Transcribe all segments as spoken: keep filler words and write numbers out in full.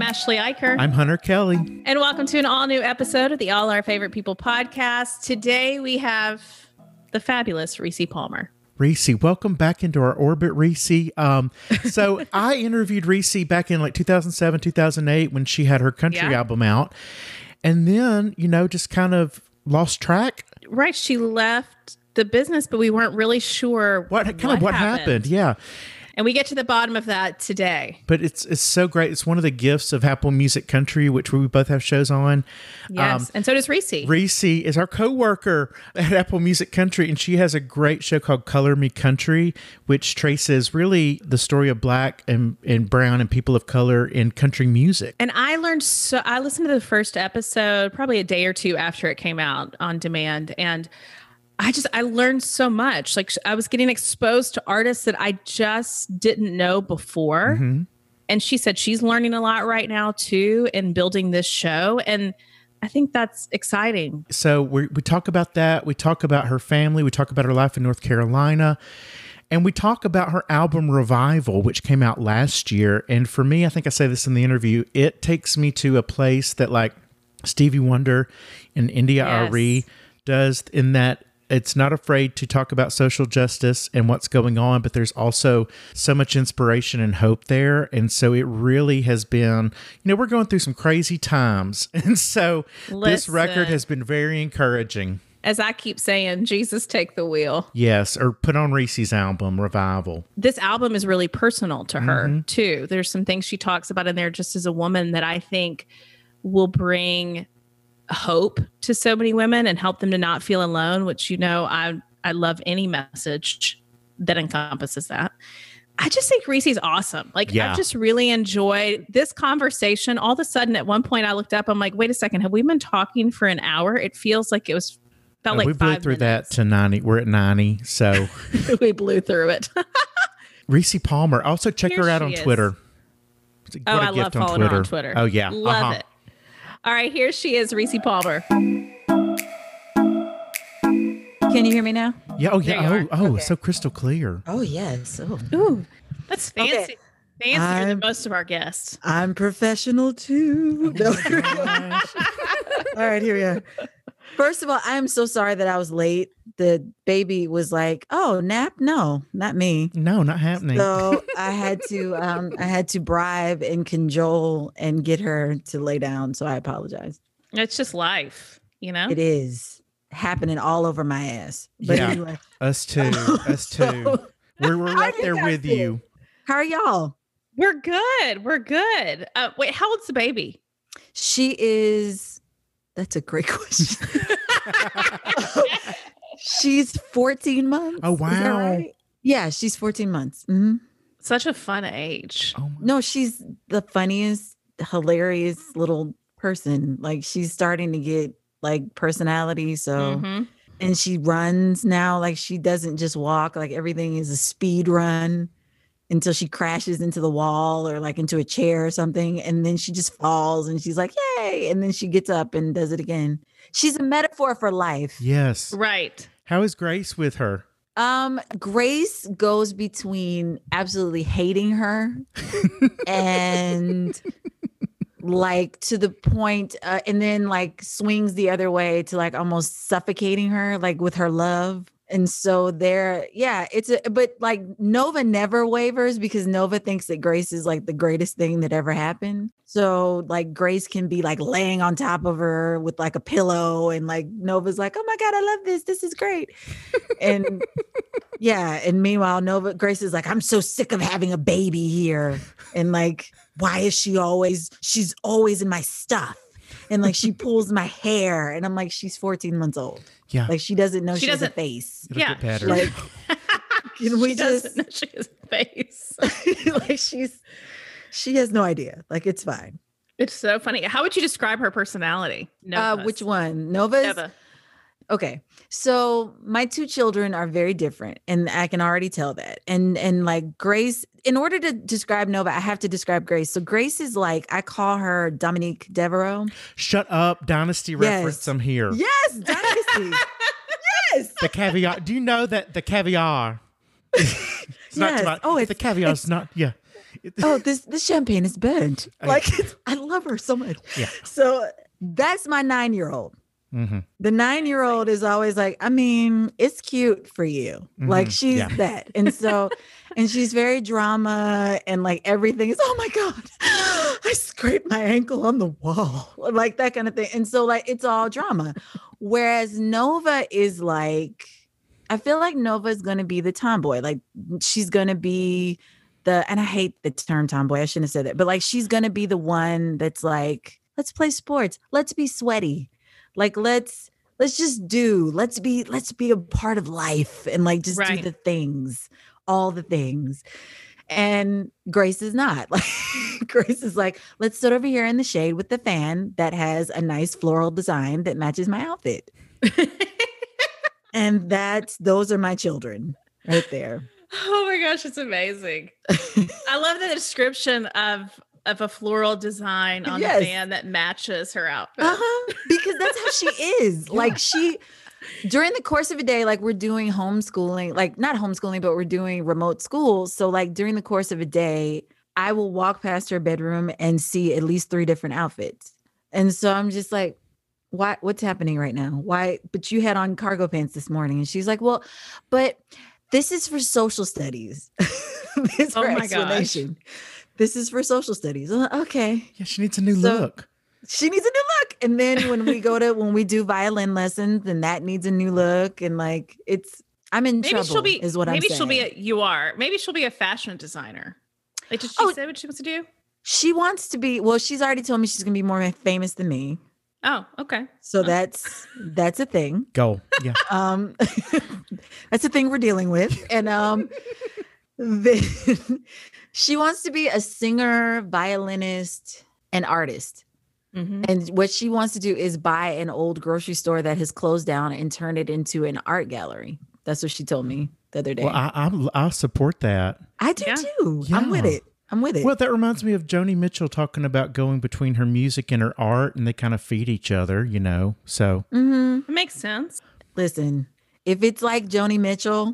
Ashley Eicher. I'm Hunter Kelly. And welcome to an all-new episode of the All Our Favorite People podcast. Today we have the fabulous Reese Palmer. Reese, welcome back into our orbit, Reese. Um, so I interviewed Reese back in like two thousand seven, two thousand eight when she had her country Yeah. album out. And then, you know, just kind of lost track. Right. She left the business, but we weren't really sure What kind of what happened. happened. Yeah. And we get to the bottom of that today. But it's it's so great. It's one of the gifts of Apple Music Country, which we both have shows on. Yes, um, and so does Reese. Reese is our co-worker at Apple Music Country, and she has a great show called Color Me Country, which traces really the story of Black and, and brown and people of color in country music. And I learned so I listened to the first episode probably a day or two after it came out on demand, and I just, I learned so much. Like I was getting exposed to artists that I just didn't know before. Mm-hmm. And she said she's learning a lot right now too in building this show. And I think that's exciting. So we we talk about that. We talk about her family. We talk about her life in North Carolina. And we talk about her album Revival, which came out last year. And for me, I think I say this in the interview, it takes me to a place that like Stevie Wonder and India Yes. Arie does, in that it's not afraid to talk about social justice and what's going on, but there's also so much inspiration and hope there. And so it really has been, you know, we're going through some crazy times. And so Listen, this record has been very encouraging. as I keep saying, Jesus, take the wheel. Yes, or put on Reese's album, Revival. This album is really personal to her, Mm-hmm. too. There's some things she talks about in there just as a woman that I think will bring hope to so many women and help them to not feel alone, which, you know, I I love any message that encompasses that. I just think Reese's awesome. Like, Yeah. I've just really enjoyed this conversation. All of a sudden, at one point, I looked up, I'm like, wait a second, have we been talking for an hour? It feels like it was, felt Uh, like we blew five through minutes. that to ninety. We're at ninety. So We blew through it. Reese Palmer. Also check Here her out she on is. Twitter. Oh, What a I love gift on following her Twitter. on Twitter. Oh, yeah. Love Uh-huh. it. All right, here she is, Reese Palmer. Can you hear me now? Yeah. Oh, There yeah. you Oh, are. oh, Okay. so crystal clear. Oh, yes. Oh. Ooh, that's fancy. Okay. Fancier than I'm- most of our guests. I'm professional too. No. All right, here we are. First of all, I'm so sorry that I was late. The baby was like, "Oh, nap? No, not me." No, not happening. So I had to, um, I had to bribe and cajole and get her to lay down. So I apologize. It's just life, you know? It is happening all over my ass. But Yeah. anyway, Us too. Us too. So- We're, we're How right you there guys with doing? you. how are y'all? We're good. We're good. Uh, wait, how old's the baby? She is. That's a great question. She's fourteen months. Oh, Is that wow. right? Yeah, she's fourteen months. hmm Such a fun age. Oh, my. No, she's the funniest, hilarious little person. Like she's starting to get like personality. So, Mhm. and she runs now. Like she doesn't just walk. Like everything is a speed run until she crashes into the wall or like into a chair or something. And then she just falls and she's like, yay. And then she gets up and does it again. She's a metaphor for life. Yes. Right. How is Grace with her? Um, Grace goes between absolutely hating her and like to the point, uh, and then like swings the other way to like almost suffocating her, like with her love. And so there, yeah, it's a, but like Nova never wavers because Nova thinks that Grace is like the greatest thing that ever happened. So like Grace can be like laying on top of her with like a pillow and like Nova's like, oh my God, I love this. This is great. And yeah. And meanwhile, Nova, Grace is like, I'm so sick of having a baby here. And like, why is she always, she's always in my stuff. And like, she pulls my hair and I'm like, she's fourteen months old. Yeah. Like she doesn't know She she, has a doesn't- face. It'll yeah. get better. Like, can we She just doesn't know she has a face. like she's she has no idea. Like it's fine. It's so funny. How would you describe her personality? Uh, Nova's. which one? Nova's? Nova. Okay. So my two children are very different and I can already tell that. And and like Grace, in order to describe Nova, I have to describe Grace. So Grace is like, I call her Dominique Devereaux. Shut up, Dynasty Yes. reference. I'm here. Yes, Dynasty. Yes. The caviar. Do you know that the caviar? It's not Yes. about, Oh, the it's- caviar is not. Yeah. oh, this this champagne is burnt. I- Like it's, I love her so much. Yeah. So that's my nine-year-old. Mm-hmm. The nine-year-old is always like, I mean, it's cute for you. Like Mhm. she's Yeah. that. And so, and she's very drama and like everything is, oh my God, I scraped my ankle on the wall. Like that kind of thing. And so like it's all drama. Whereas Nova is like, I feel like Nova is gonna be the tomboy. Like she's gonna be the, and I hate the term tomboy. I shouldn't have said that, but like she's gonna be the one that's like, let's play sports, let's be sweaty. Like let's let's just do let's be let's be a part of life and like just Right. do the things, all the things. And Grace is not. Like Grace is like, let's sit over here in the shade with the fan that has a nice floral design that matches my outfit. And that's those are my children right there. Oh my gosh, it's amazing. I love the description of of a floral design on Yes. the van that matches her outfit. Uh-huh. Because that's how she is. Like she during the course of a day, like we're doing homeschooling, like not homeschooling, but we're doing remote school. So like during the course of a day, I will walk past her bedroom and see at least three different outfits. And so I'm just like, why what's happening right now? Why? But you had on cargo pants this morning. And she's like, well, but this is for social studies. This Oh her my gosh. explanation. This is for social studies. I'm like, okay. Yeah, she needs a new So- look. She needs a new look. And then when we go to when we do violin lessons, then that needs a new look. And like it's I'm in Maybe trouble. she'll be is what maybe I'm she'll be saying. a you are. Maybe she'll be a fashion designer. Like did she Oh. say what she wants to do? She wants to be well, she's already told me she's gonna be more famous than me. Oh, okay. So that's that's a thing. Goal. Yeah. Um that's a thing we're dealing with. And um then she wants to be a singer, violinist, and artist. Mhm. And what she wants to do is buy an old grocery store that has closed down and turn it into an art gallery. That's what she told me the other day. Well, I, I I support that. I do Yeah. too. I'm with Yeah. it. I'm with it. Well, that reminds me of Joni Mitchell talking about going between her music and her art, and they kind of feed each other, you know. So hmm It makes sense. Listen, if it's like Joni Mitchell,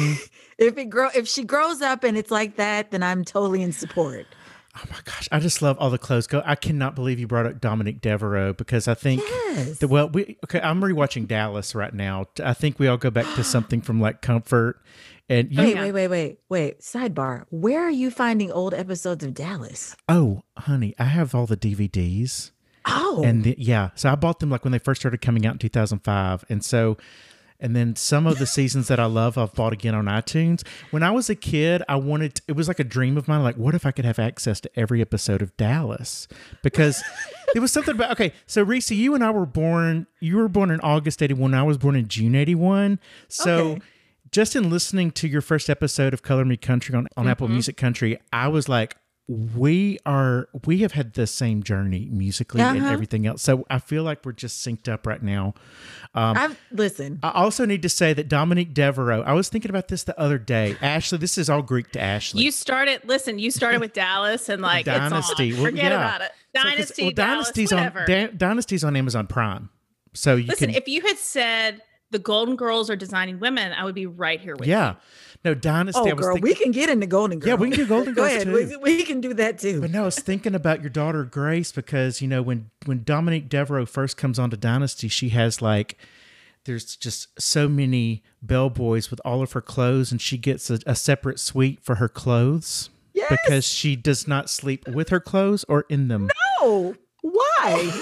if it grow, if she grows up and it's like that, then I'm totally in support. Oh my gosh, I just love all the clothes. Go! I cannot believe you brought up Dominique Devereaux because I think Yes. that well, we okay. I'm rewatching Dallas right now. I think we all go back to something from like Comfort, and you. Wait, yeah. wait, wait, wait, wait. Sidebar. Where are you finding old episodes of Dallas? Oh, honey, I have all the D V Ds, Oh, and the, yeah, so I bought them like when they first started coming out in two thousand five, and so. And then some of the seasons that I love, I've bought again on iTunes. When I was a kid, I wanted, it was like a dream of mine. Like, what if I could have access to every episode of Dallas? Because there was something about, okay, so Reese, you and I were born, you were born in August eighty-one. I was born in June eighty-one. So Okay. just in listening to your first episode of Color Me Country on, on Apple Music Country, I was like, we are, we have had the same journey musically and Uh-huh. everything else. So I feel like we're just synced up right now. I've listen. I also need to say that Dominique Devereaux, I was thinking about this the other day. Ashley, this is all Greek to Ashley. You started listen, you started with Dallas and like Dynasty. It's on. Well, Forget yeah. about it. So, 'cause- Dynasty, well, Dallas, Dynasty's whatever. on Da- Dynasty's on Amazon Prime. So you Listen, can if you had said the Golden Girls are designing women, I would be right here with yeah. No, Dynasty. Oh, I was girl, thinking, we can get into Golden Girls. Yeah, we can do Golden Go Girls, ahead. too. We, we can do that too. But no, I was thinking about your daughter Grace because you know when when Dominique Devereaux first comes onto Dynasty, she has like there's just so many bellboys with all of her clothes, and she gets a, a separate suite for her clothes Yes. because she does not sleep with her clothes or in them. No, why?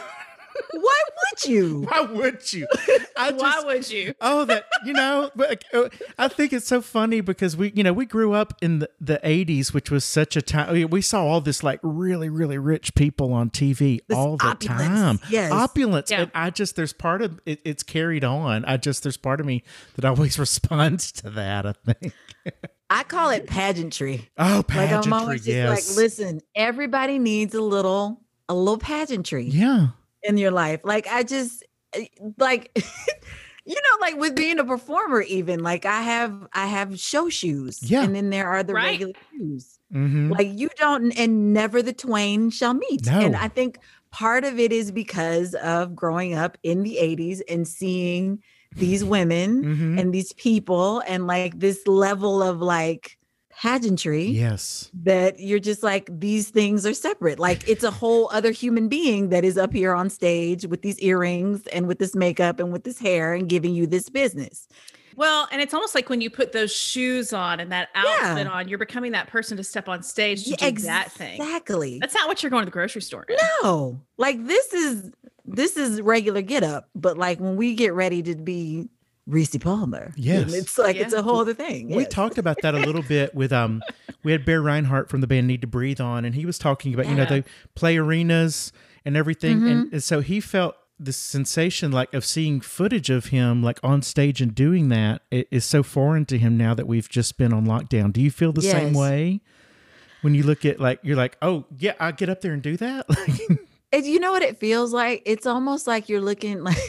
Why would you? Why would you? I Why just, would you? oh, that you know, but uh, I think it's so funny because we, you know, we grew up in the, the eighties, which was such a time. We saw all this like really, really rich people on T V This all the opulence, time. yes. Opulence. Yeah. And I just, there's part of it, it's carried on. I just, there's part of me that always responds to that, I think. I call it pageantry. Oh, Like pageantry. I'm always just yes. like, listen, everybody needs a little, a little pageantry Yeah. in your life. Like I just like you know, like with being a performer, even like I have I have show shoes. Yeah. And then there are the Right. regular shoes. Mm-hmm. Like you don't and never the twain shall meet. No. And I think part of it is because of growing up in the eighties and seeing these women Mhm. and these people and like this level of like pageantry. Yes. That you're just like, these things are separate. Like it's a whole other human being that is up here on stage with these earrings and with this makeup and with this hair and giving you this business. Well, and it's almost like when you put those shoes on and that outfit Yeah. on, you're becoming that person to step on stage to Yeah, do ex- that thing. Exactly. That's not what you're going to the grocery store in. No, like this is this is regular get up, but like when we get ready to be Reese Palmer, Yes. then it's like Yeah. it's a whole other thing. We Yes. talked about that a little bit with um we had Bear Reinhardt from the band Need to Breathe on, and he was talking about, you know, Yeah. they play arenas and everything. Mm-hmm. And, and so he felt the sensation like of seeing footage of him like on stage and doing that i- is so foreign to him now that we've just been on lockdown. Do you feel the same Yes. way? When you look at like you're like, oh yeah, I get up there and do that? And you know what it feels like? It's almost like you're looking like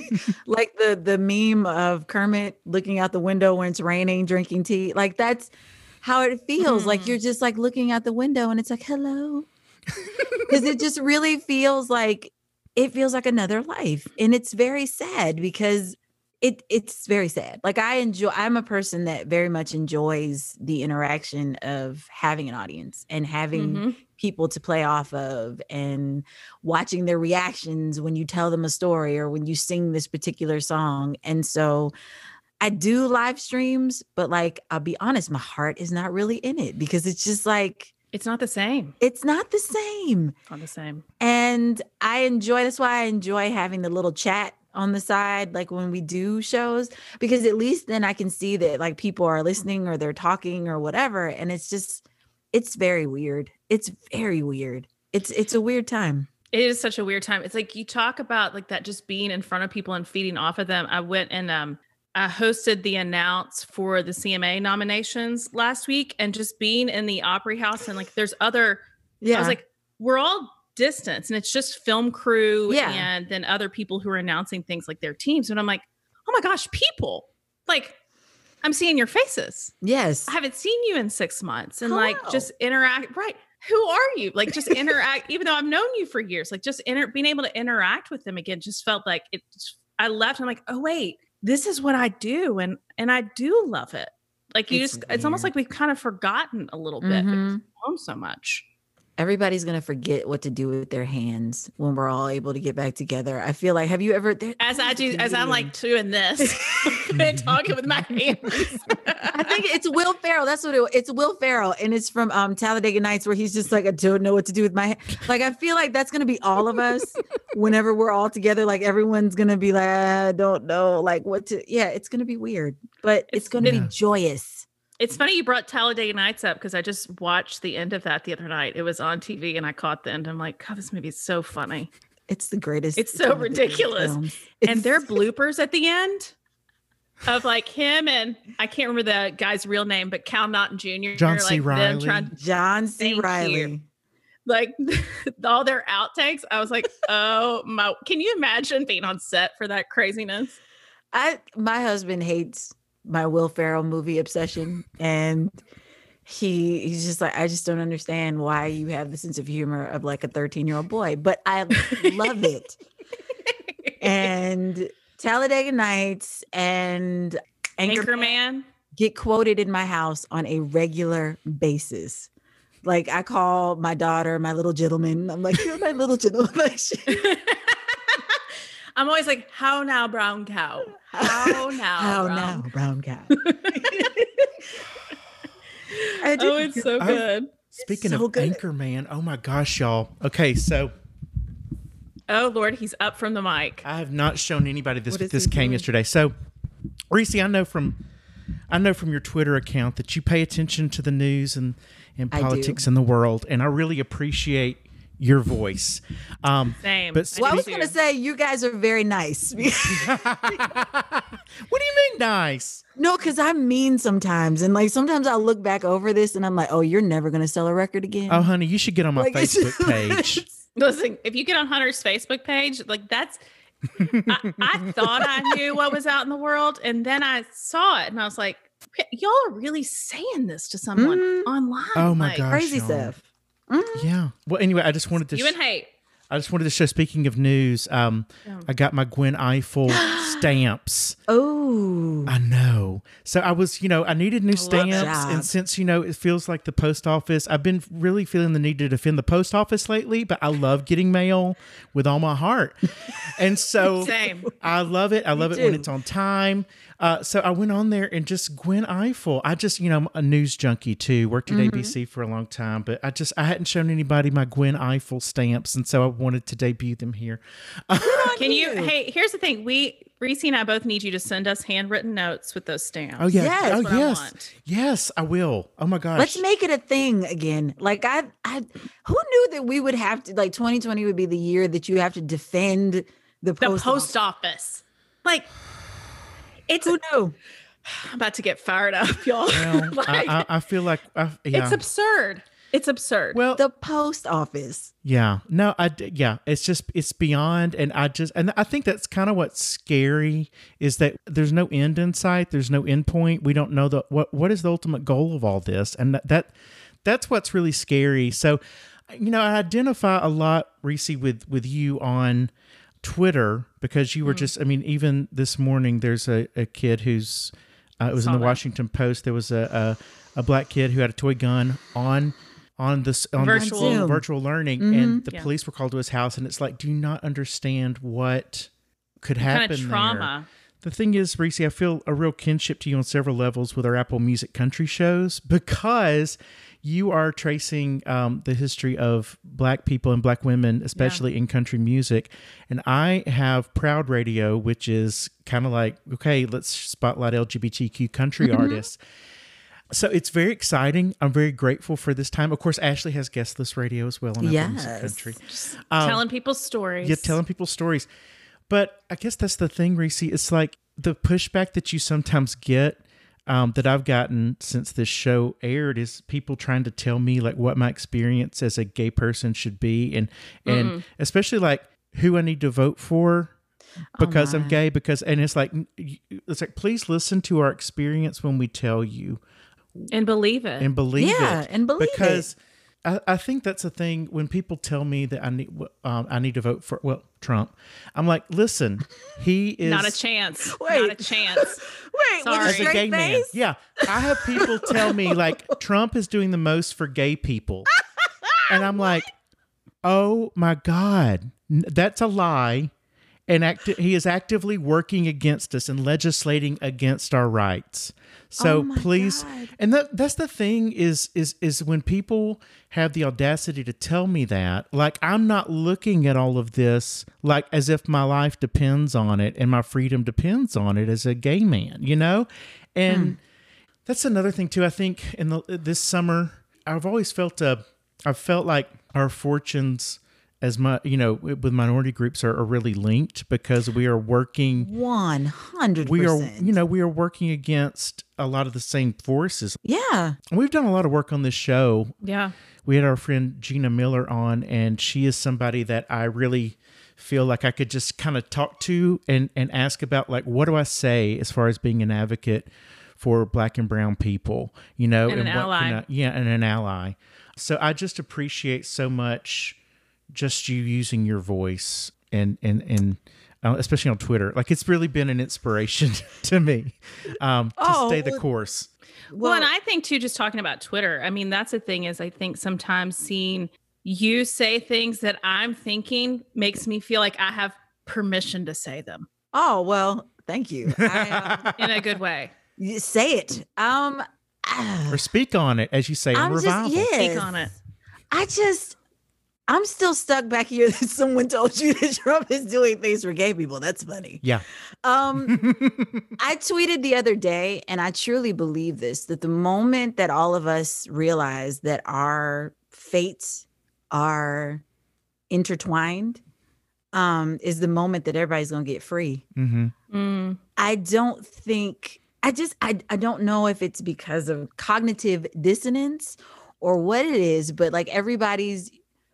like the the meme of Kermit looking out the window when it's raining, drinking tea. Like that's how it feels. Like you're just like looking out the window and it's like, hello. Because it just really feels like it feels like another life. And it's very sad because it it's very sad. Like I enjoy, I'm a person that very much enjoys the interaction of having an audience and having Mhm. people to play off of and watching their reactions when you tell them a story or when you sing this particular song. And so I do live streams, but like I'll be honest, my heart is not really in it because it's just like It's not the same. it's not the same. Not the same. And I enjoy, that's why I enjoy having the little chat on the side, like when we do shows, because at least then I can see that like people are listening or they're talking or whatever. And it's just, it's very weird. It's very weird. It's, it's a weird time. It is such a weird time. It's like you talk about like that just being in front of people and feeding off of them. I went and um I hosted the announce for the C M A nominations last week, and just being in the Opry House and like there's other Yeah. I was like, we're all distance and it's just film crew Yeah. and then other people who are announcing things like their teams. And I'm like, oh my gosh, people, like I'm seeing your faces. Yes. I haven't seen you in six months and like Hello. just interact. Right. Who are you? Like just interact, even though I've known you for years, like just inter- being able to interact with them again, just felt like it. Just, I left. I'm like, oh wait, this is what I do. And, and I do love it. Like you It's just, it's almost weird. like we've kind of forgotten a little bit because Mhm. we've grown so much. Everybody's going to forget what to do with their hands when we're all able to get back together. I feel like, have you ever, there- As I there's a do, as I'm like comedian. doing this and talking with my hands. I think it's Will Ferrell. That's what it, it's Will Ferrell. And it's from um, Talladega Nights where he's just like, I don't know what to do with my hand. Like, I feel like that's going to be all of us whenever we're all together. Like everyone's going to be like, I don't know, like what to, yeah, it's going to be weird, but it's, It's- going to Yeah. be joyous. It's funny you brought Talladega Nights up because I just watched the end of that the other night. It was on T V and I caught the end. I'm like, God, this movie is so funny. It's the greatest. It's so one of the greatest ridiculous. films. And their It's- bloopers at the end of like him and I can't remember the guy's real name, but Cal Naughton Junior John C. like them Reilly. trying John C. Thank you. Riley. like all their outtakes. I was like, oh my, can you imagine being on set for that craziness? I my husband hates my Will Ferrell movie obsession, and he he's just like, I just don't understand why you have the sense of humor of like a thirteen year old boy, but I love it. And Talladega Nights and Anchorman Anchorman. get quoted in my house on a regular basis. Like I call my daughter my little gentleman. I'm like, you're my little gentleman. I'm always like, how now, brown cow? How now? How brown now, brown cow? I Oh, do- it's so I- good. Speaking so of good. Anchorman, oh my gosh, y'all. Okay, so Oh Lord, he's up from the mic. I have not shown anybody this, What but is this he came doing? yesterday. So, Reese, I know from I know from your Twitter account that you pay attention to the news and, and I do. politics in the world, and I really appreciate your voice. Um, Same. but I Well, I do was too. going to say you guys are very nice. what do you mean nice? No, because I'm mean sometimes, and like sometimes I'll look back over this and I'm like, oh, you're never going to sell a record again. Oh, honey, you should get on my Like, it's- Facebook page. Listen, if you get on Hunter's Facebook page, like that's, I, I thought I knew what was out in the world, and then I saw it, and I was like, y'all are really saying this to someone Mhm. online. Oh my like, gosh. Crazy y'all. stuff. Mhm. Yeah. Well, anyway, I just wanted to. You sh- and hate. I just wanted to show. Speaking of news, um, Yeah. I got my Gwen Eiffel stamps. Oh, I know. So I was, you know, I needed new stamps. job. And since, you know, it feels like the post office, I've been really feeling the need to defend the post office lately, but I love getting mail with all my heart. And so Same. I love it. I love it when too. it's on time. Uh, so I went on there and just Gwen Eiffel. I just, you know, I'm a news junkie too. Worked at A B C for a long time, but I just, I hadn't shown anybody my Gwen Eiffel stamps. And so I wanted to debut them here. Can you? Hey, here's the thing. We, Reese and I both need you to send us handwritten notes with those stamps. Oh, yeah. Yes. oh, That's what I yes. want. Yes, I will. Oh, my gosh. let's make it a thing again. Like I, I, who knew that we would have to like twenty twenty would be the year that you have to defend the The post, post, office. office. Like, it's Who knew? I'm about to get fired up, y'all. Well, Like, I, I, I feel like, I, yeah. it's absurd. It's absurd. well, The post office. yeah, no, I, d- yeah, it's just, it's beyond. And I just, and I think that's kind of what's scary is that there's no end in sight. There's no end point. We don't know the, what, what is the ultimate goal of all this? And that, that that's what's really scary. So, you know, I identify a lot, Reese, with, with you on Twitter because you were just, I mean, even this morning, there's a, a kid who's, uh, it was in Saw the that. Washington Post. There was a, a, a black kid who had a toy gun on, on this, on Virtual. this Zoom. virtual learning. And the Yeah. police were called to his house. And it's like, do you not understand what could happen kind of there? trauma. The thing is, Reese, I feel a real kinship to you on several levels with our Apple Music country shows because you are tracing um, the history of Black people and Black women, especially in country music. And I have Proud Radio, which is kind of like, okay, let's spotlight L G B T Q country artists. So it's very exciting. I'm very grateful for this time. Of course, Ashley has guest list radio as well on Apple Music Yes. Country. Telling people stories. Yeah, telling people stories. But I guess that's the thing, Reese. It's like the pushback that you sometimes get um, that I've gotten since this show aired is people trying to tell me like what my experience as a gay person should be, and and especially like who I need to vote for because I'm my. gay. Because and it's like it's like please listen to our experience when we tell you and believe it. and believe Yeah, it and believe it. because I, I think that's a thing when people tell me that I need um, I need to vote for well Trump. I'm like, listen, he is Not a chance. Not Wait. a chance. Wait, Sorry. with a as a straight gay man. face? Yeah, I have people tell me like Trump is doing the most for gay people, and I'm like, oh my god, N- that's a lie. And act- he is actively working against us and legislating against our rights. So Oh my please, God. and that that's the thing is is is when people have the audacity to tell me that, like I'm not looking at all of this like as if my life depends on it and my freedom depends on it as a gay man, you know? And that's another thing too. I think in the this summer, I've always felt a I've felt like our fortunes as my, you know, with minority groups are, are really linked because we are working, One hundred we are, percent. you know, we are working against a lot of the same forces. Yeah. And we've done a lot of work on this show. Yeah. We had our friend Gina Miller on, and she is somebody that I really feel like I could just kind of talk to and, and ask about, like, what do I say as far as being an advocate for Black and brown people, you know, And an what ally. can I- yeah, and an ally. So I just appreciate so much just you using your voice and and and uh, especially on Twitter. Like it's really been an inspiration to me um, to Oh, stay the well- course. Well, and I think too, just talking about Twitter, I mean, that's the thing is I think sometimes seeing you say things that I'm thinking makes me feel like I have permission to say them Oh, well, thank you. I, in a good way. um, you say it. Um, ah, Or speak on it, as you say in I'm just, Revival. yes. Speak on it. I just, I'm still stuck back here that someone told you that Trump is doing things for gay people. That's funny. Yeah. Um, I tweeted the other day, and I truly believe this, that the moment that all of us realize that our fates are intertwined, um, is the moment that everybody's going to get free. hmm Mm. I don't think, I just, I, I don't know if it's because of cognitive dissonance or what it is, but like everybody's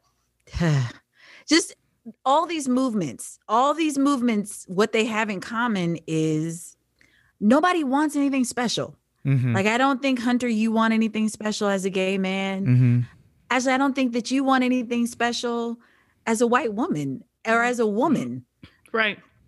just all these movements, all these movements, what they have in common is nobody wants anything special. hmm Like, I don't think, Hunter, you want anything special as a gay man. hmm Actually, I don't think that you want anything special as a white woman or as a woman. Right.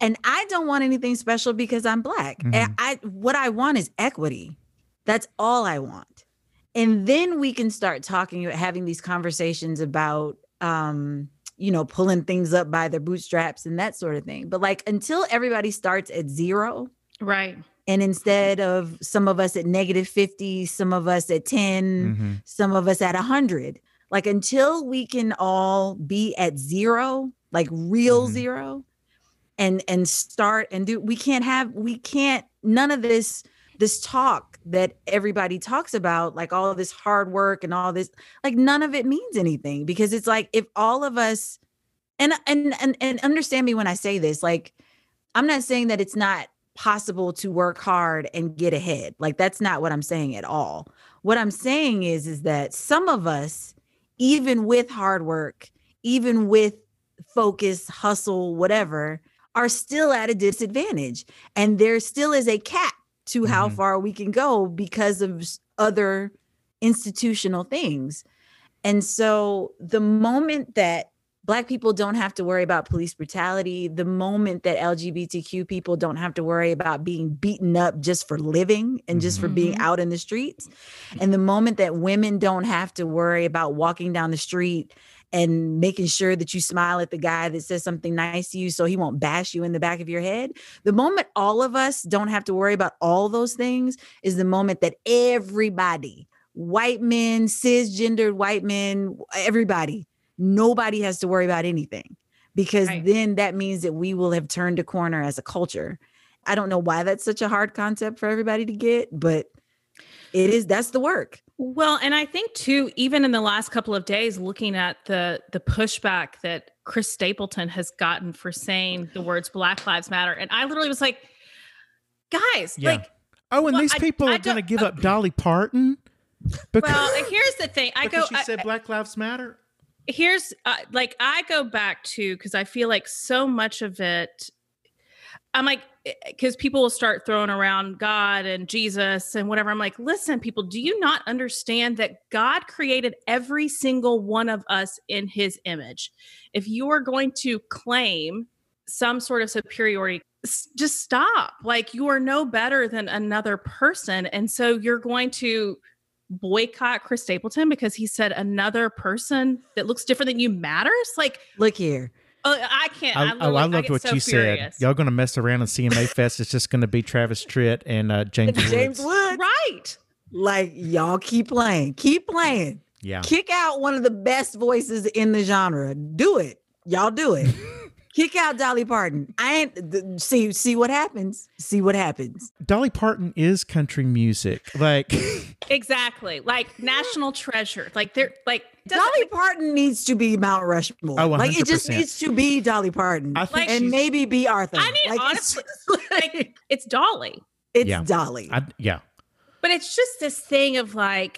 And I don't want anything special because I'm Black. Mhm. And I what I want is equity. That's all I want. And then we can start talking, having these conversations about, um, you know, pulling things up by their bootstraps and that sort of thing. But like until everybody starts at zero, Right. and instead of some of us at negative fifty, some of us at ten, Mhm. some of us at one hundred, like until we can all be at zero, like real Mhm. zero, and and start and do, we can't have, we can't, none of this, this talk that everybody talks about, like all of this hard work and all this, like none of it means anything, because it's like if all of us, and and and, and understand me when I say this, like I'm not saying that it's not possible to work hard and get ahead. Like that's not what I'm saying at all. What I'm saying is, is that some of us, even with hard work, even with focus, hustle, whatever, are still at a disadvantage. And there still is a cap to how Mhm. far we can go because of s- other institutional things. And so the moment that Black people don't have to worry about police brutality, the moment that L G B T Q people don't have to worry about being beaten up just for living and just for being Mhm. out in the streets, and the moment that women don't have to worry about walking down the street and making sure that you smile at the guy that says something nice to you so he won't bash you in the back of your head, the moment all of us don't have to worry about all those things is the moment that everybody, white men, cisgendered white men, everybody, nobody has to worry about anything, because Right. then that means that we will have turned a corner as a culture. I don't know why that's such a hard concept for everybody to get, but it is, that's the work. Well, and I think too, even in the last couple of days, looking at the the pushback that Chris Stapleton has gotten for saying the words Black Lives Matter, and I literally was like, guys, Yeah. like, Oh, and well, these I- people I are going to don't- give up Dolly Parton because, well, here's the thing. I go, because she I- said Black Lives Matter. here's uh, like I go back to, because I feel like so much of it, I'm like, because people will start throwing around God and Jesus and whatever. I'm like, listen, people, do you not understand that God created every single one of us in his image? If you are going to claim some sort of superiority, s- just stop. Like, you are no better than another person. And so you're going to boycott Chris Stapleton because he said another person that looks different than you matters? Like, Look here. oh, I can't. I, I, oh, literally- I I loved get what so you furious. said. Y'all going to mess around in C M A Fest. It's just going to be Travis Tritt and uh, James Woods. James Woods. Right. Like y'all keep playing, keep playing. Yeah. Kick out one of the best voices in the genre. Do it. Y'all do it. Kick out Dolly Parton. I ain't th- see see what happens. See what happens. Dolly Parton is country music. Like, Exactly. Like national treasure. Like they're like doesn't- Dolly Parton needs to be Mount Rushmore. Oh, like it just one hundred percent. needs to be Dolly Parton. I think and she's- maybe be Arthur. I mean, like, honestly, it's, like it's Dolly. it's Yeah. Dolly. I, yeah. But it's just this thing of like,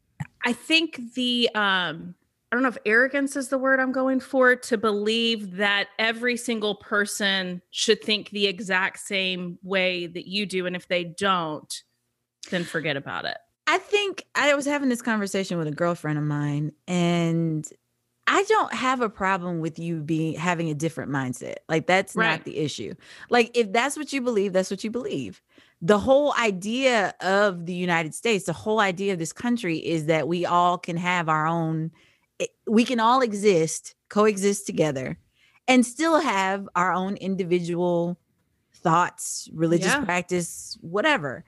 I think the um I don't know if arrogance is the word I'm going for, to believe that every single person should think the exact same way that you do. And if they don't, then forget about it. I think I was having this conversation with a girlfriend of mine, and I don't have a problem with you being having a different mindset. Like that's Right. not the issue. Like if that's what you believe, that's what you believe. The whole idea of the United States, the whole idea of this country is that we all can have our own, we can all exist, coexist together, and still have our own individual thoughts, religious Yeah. practice, whatever.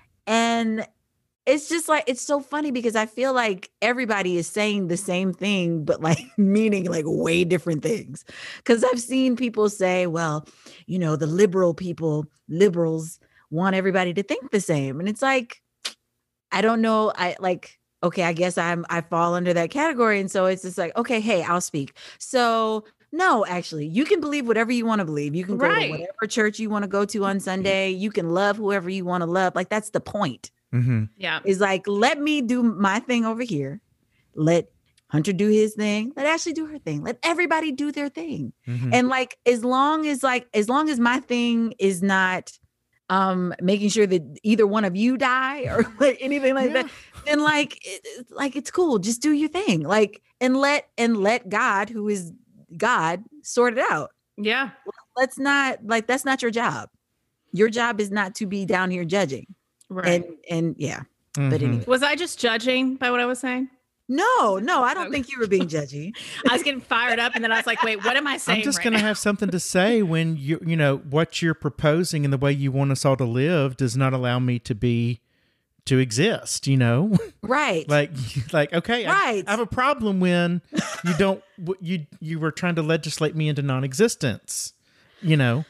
And it's just like, it's so funny because I feel like everybody is saying the same thing, but like meaning like way different things. Because I've seen people say, well, you know, the liberal people, liberals want everybody to think the same. And it's like, I don't know. I like, okay, I guess I'm, I fall under that category. And so it's just like, okay, hey, I'll speak. So no, actually, you can believe whatever you want to believe. You can go Right. to whatever church you want to go to on Sunday. You can love whoever you want to love. Like that's the point. Mm-hmm. Yeah. Is like, let me do my thing over here. Let Hunter do his thing. Let Ashley do her thing. Let everybody do their thing. Mm-hmm. And like, as long as like, as long as my thing is not um making sure that either one of you die or like anything like Yeah. that, then like, it, it's like it's cool. Just do your thing. Like, and let and let God, who is God, sort it out. Yeah. let's not like that's not your job. Your job is not to be down here judging. Right. And and yeah. Mm-hmm. But anyway. Was I just judging by what I was saying? No, no, I don't think you were being judgy. I was getting fired up, and then I was like, "Wait, what am I saying?" I'm just right going to now? have something to say when you, you know, what you're proposing and the way you want us all to live does not allow me to be, to exist. You know, Right. like, like, okay, Right. I, I have a problem when you don't, you you were trying to legislate me into non-existence. You know.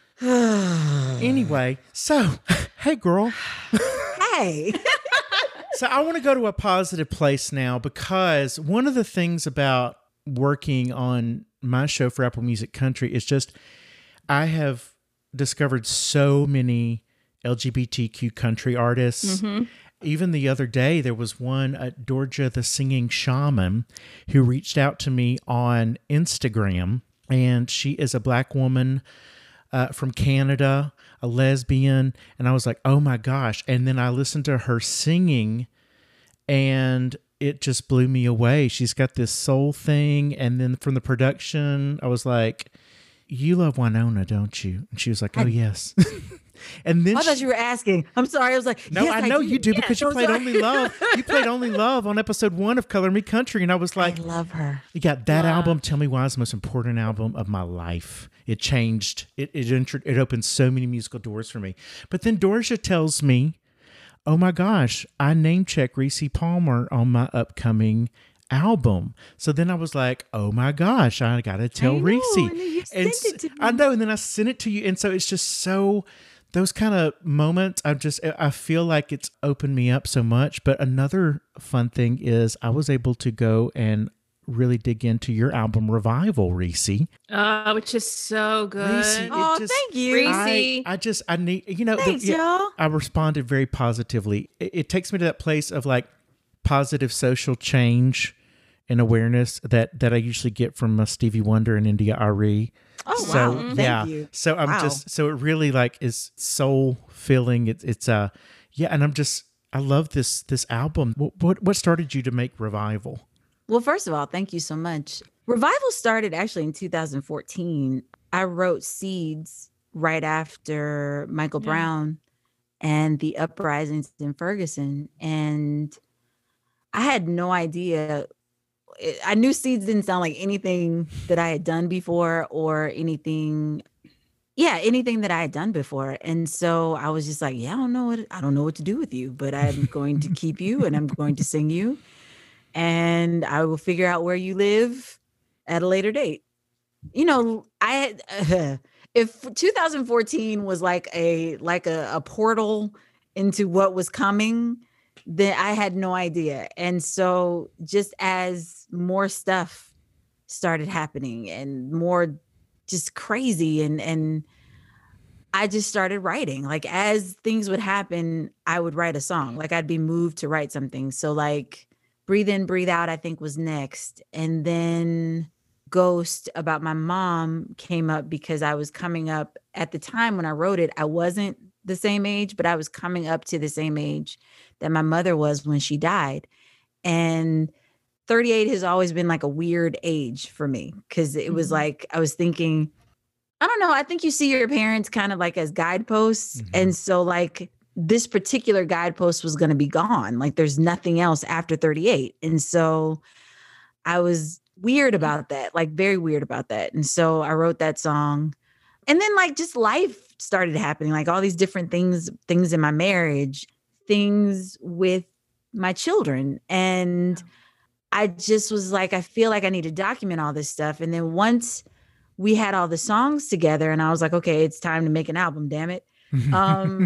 Anyway, so hey, girl. Hey. So I want to go to a positive place now, because one of the things about working on my show for Apple Music Country is just I have discovered so many L G B T Q country artists. Mm-hmm. Even the other day, there was one, uh, Dorja the Singing Shaman, who reached out to me on Instagram, and she is a Black woman uh, from Canada, a lesbian, and I was like, oh my gosh. And then I listened to her singing, and it just blew me away. She's got this soul thing, and then from the production, I was like, you love Winona, don't you? And she was like, oh, I, yes. And then I thought she, you were asking. I'm sorry. I was like, no, yes, I know do. you do, Yes, because you I'm played sorry. Only Love. You played Only Love on episode one of Color Me Country, and I was like, I love her. you got that Wow. album. Tell Me Why is the most important album of my life. It changed. It it entered, it opened so many musical doors for me. But then Dorja tells me, oh my gosh, I name check Reese Palmer on my upcoming album. So then I was like, oh my gosh, I gotta tell I know, Reese. and then you And sent it to s- I me. know, and then I sent it to you, and so it's just so. Those kind of moments, I just I feel like it's opened me up so much. But another fun thing is I was able to go and really dig into your album Revival, Reese. Oh, which is so good. Reese, it Oh, just- thank you. Reese. I, I just I need you know the- Thanks, yeah, y'all. I responded very positively. It, it takes me to that place of like positive social change and awareness that that I usually get from uh, Stevie Wonder and India Arie. Oh, So wow. Thank yeah, you. so I'm Wow. just so it really like is soul filling. It's it's uh yeah, and I'm just I love this this album. What what, what started you to make Revival? Well, first of all, thank you so much. Revival started actually in two thousand fourteen. I wrote Seeds right after Michael Yeah. Brown and the uprisings in Ferguson. And I had no idea. It- I knew Seeds didn't sound like anything that I had done before or anything. Yeah, anything that I had done before. And so I was just like, yeah, I don't know what I don't know what to do with you, but I'm going to keep you and I'm going to sing you. And I will figure out where you live at a later date. You know, I had uh, if two thousand fourteen was like a like a, a portal into what was coming, then I had no idea. And so just as more stuff started happening and more just crazy and and I just started writing. Like as things would happen, I would write a song. Like I'd be moved to write something. So like Breathe In, Breathe Out, I think was next. And then Ghost about my mom came up because I was coming up at the time when I wrote it. I wasn't the same age, but I was coming up to the same age that my mother was when she died. And thirty-eight has always been like a weird age for me because it was Mhm. like I was thinking, I don't know, I think you see your parents kind of like as guideposts. Mhm. And so like this particular guidepost was going to be gone. Like there's nothing else after thirty-eight. And so I was weird about that, like very weird about that. And so I wrote that song. And then like just life started happening, like all these different things, things in my marriage, things with my children. And I just was like, I feel like I need to document all this stuff. And then once we had all the songs together and I was like, okay, it's time to make an album, damn it. Um,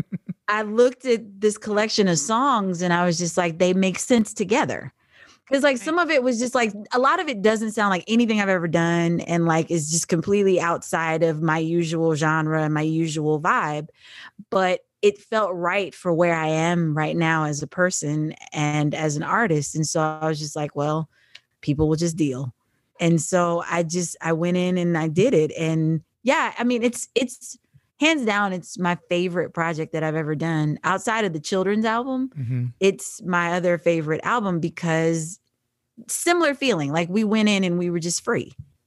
I looked at this collection of songs and I was just like, they make sense together. Because like some of it was just like, a lot of it doesn't sound like anything I've ever done. And like, it's just completely outside of my usual genre and my usual vibe. But it felt right for where I am right now as a person and as an artist. And so I was just like, well, people will just deal. And so I just, I went in and I did it. And yeah, I mean, it's, it's hands down, it's my favorite project that I've ever done outside of the children's album. Mhm. It's my other favorite album because similar feeling, like we went in and we were just free.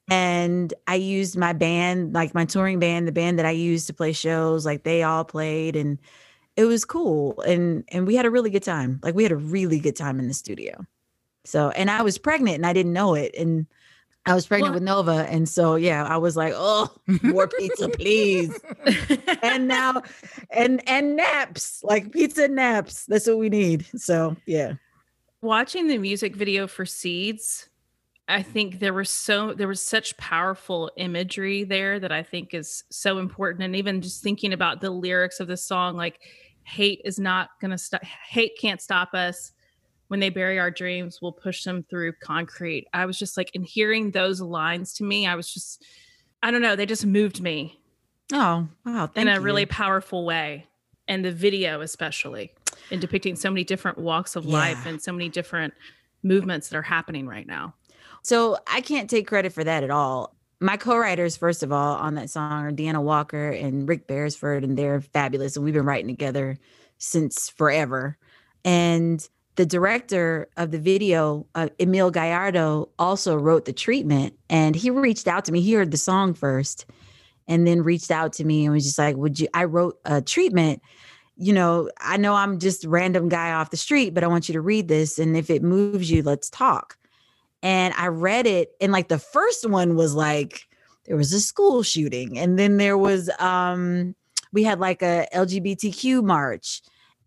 And I used my band, like my touring band, the band that I used to play shows, like they all played, and it was cool. And and we had a really good time. Like we had a really good time in the studio. So, and I was pregnant and I didn't know it. And I was pregnant Well- with Nova. And so, yeah, I was like, oh, more pizza, please. And now, and, and naps, like pizza and naps. That's what we need. So, yeah. Watching the music video for Seeds, I think there was so there was such powerful imagery there that I think is so important. And even just thinking about the lyrics of the song, like hate is not gonna stop, hate can't stop us. When they bury our dreams, we'll push them through concrete. I was just like, in hearing those lines to me, I was just, I don't know, they just moved me Oh, wow. Thank in a you. really powerful way. And the video, especially, in depicting so many different walks of life Yeah. and so many different movements that are happening right now. So I can't take credit for that at all. My co-writers, first of all, on that song are Deanna Walker and Rick Beresford, and they're fabulous. And we've been writing together since forever. And the director of the video, uh, Emil Gallardo, also wrote the treatment. And he reached out to me. He heard the song first and then reached out to me and was just like, would you, I wrote a treatment. You know, I know I'm just a random guy off the street, but I want you to read this. And if it moves you, let's talk. And I read it. And like the first one was like, there was a school shooting. And then there was, um, we had like a L G B T Q march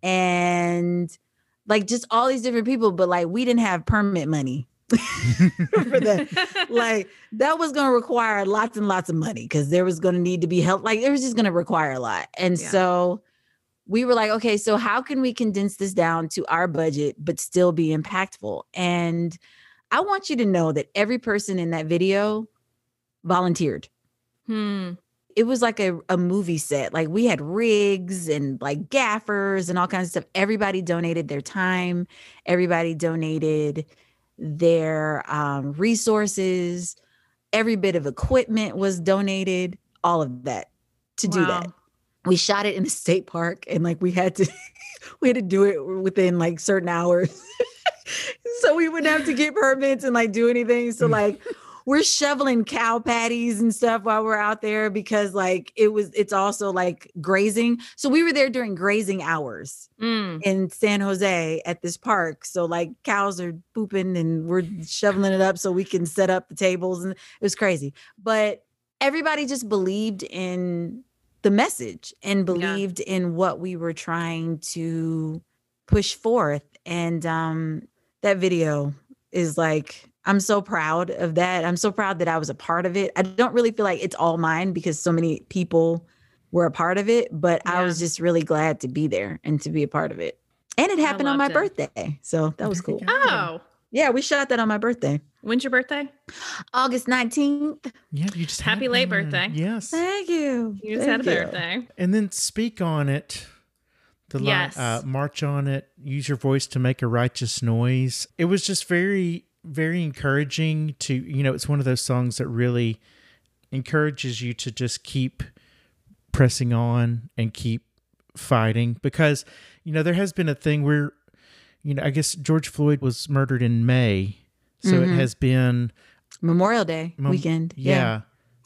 and like just all these different people. But like, we didn't have permit money for that. Like that was going to require lots and lots of money because there was going to need to be help. Like it was just going to require a lot. And Yeah. so we were like, okay, so how can we condense this down to our budget, but still be impactful? And I want you to know that every person in that video volunteered. Hmm. It was like a, a movie set. Like we had rigs and like gaffers and all kinds of stuff. Everybody donated their time. Everybody donated their um, resources. Every bit of equipment was donated, all of that to do Wow. that. We shot it in a state park and like we had to, we had to do it within like certain hours. So we wouldn't have to get permits and like do anything. So like we're shoveling cow patties and stuff while we're out there because like it was, it's also like grazing. So we were there during grazing hours Mm. in San Jose at this park. So like cows are pooping and we're shoveling it up so we can set up the tables. And it was crazy. But everybody just believed in the message and believed in what we were trying to push forth. And um, that video is like, I'm so proud of that. I'm so proud that I was a part of it. I don't really feel like it's all mine because so many people were a part of it, but I Yeah. was just really glad to be there and to be a part of it. And it happened on my loved it. birthday. So that was There you cool. go. Oh, Yeah, we shot that on my birthday. when's your birthday? August nineteenth. Yeah, you just Happy had late one. birthday. Yes. Thank you. You just Thank had a you. birthday. And then speak on it. The line, Yes. uh, march on it. Use your voice to make a righteous noise. It was just very, very encouraging to, you know, it's one of those songs that really encourages you to just keep pressing on and keep fighting because, you know, there has been a thing where, you know, I guess George Floyd was murdered in May. So Mhm. it has been Memorial Day Mem- weekend. Yeah.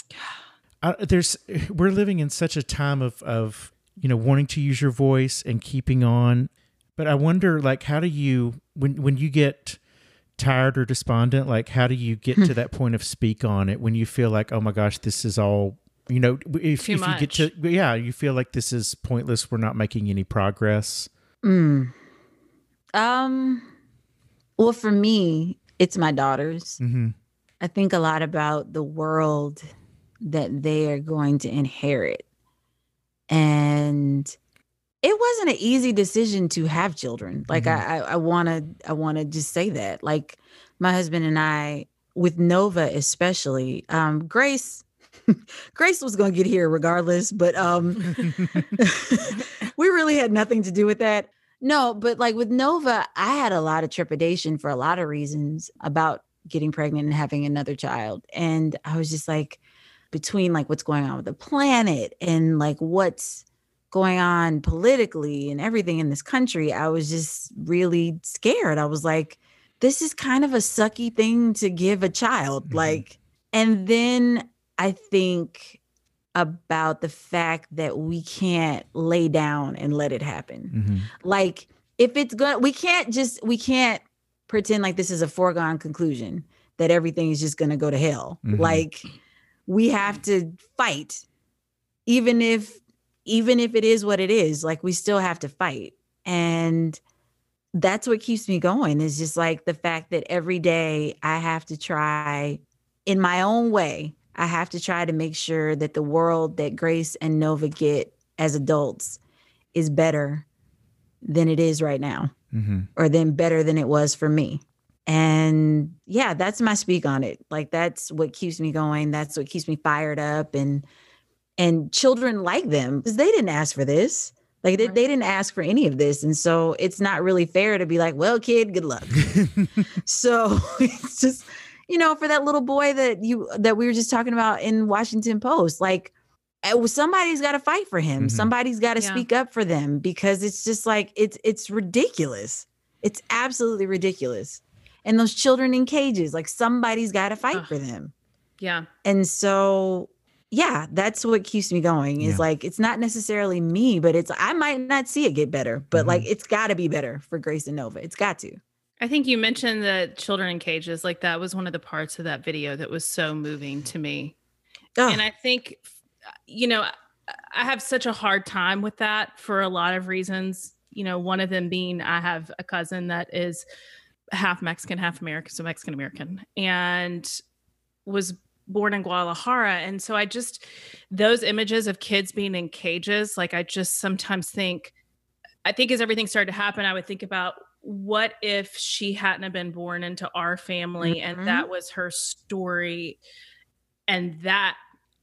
I, there's we're living in such a time of of you know wanting to use your voice and keeping on, but I wonder like how do you when when you get tired or despondent, like how do you get to that point of speak on it when you feel like, oh my gosh, this is all, you know, if, Too if you get to yeah, you feel like this is pointless, we're not making any progress. Mm. Um. Well, for me, it's my daughters. Mm-hmm. I think a lot about the world that they are going to inherit. And it wasn't an easy decision to have children. Like Mhm. I, I, I wanna, I wanna just say that. Like my husband and I, with Nova especially, um, Grace, Grace was gonna get here regardless, but um, we really had nothing to do with that. No, but like with Nova, I had a lot of trepidation for a lot of reasons about getting pregnant and having another child. And I was just like, between like what's going on with the planet and like what's going on politically and everything in this country, I was just really scared. I was like, this is kind of a sucky thing to give a child. Mhm. Like, And then I think about the fact that we can't lay down and let it happen. Mm-hmm. Like if it's going, we can't just, we can't pretend like this is a foregone conclusion that everything is just going to go to hell. Mm-hmm. Like we have to fight, even if, even if it is what it is, like we still have to fight. And that's what keeps me going, is just like the fact that every day I have to try in my own way. I have to try to make sure that the world that Grace and Nova get as adults is better than it is right now, mm-hmm. or then better than it was for me. And yeah, that's my speak on it. Like, that's what keeps me going. That's what keeps me fired up. And, and children like them, because they didn't ask for this. Like they, they didn't ask for any of this. And so it's not really fair to be like, well, kid, good luck. So it's just, you know, for that little boy that you, that we were just talking about in Washington Post, like somebody's got to fight for him. Mm-hmm. Somebody's got to yeah. speak up for them, because it's just like, it's, it's ridiculous. It's absolutely ridiculous. And those children in cages, like somebody's got to fight Ugh. for them. Yeah. And so, yeah, that's what keeps me going, is yeah. like, it's not necessarily me, but it's, I might not see it get better, but mm-hmm. like, it's gotta be better for Grace and Nova. It's got to. I think you mentioned the children in cages. Like that was one of the parts of that video that was so moving to me. Oh. And I think, you know, I have such a hard time with that for a lot of reasons. You know, one of them being I have a cousin that is half Mexican, half American, so Mexican American, and was born in Guadalajara. And so I just, those images of kids being in cages, like I just sometimes think, I think as everything started to happen, I would think about, what if she hadn't have been born into our family mm-hmm. and that was her story, and that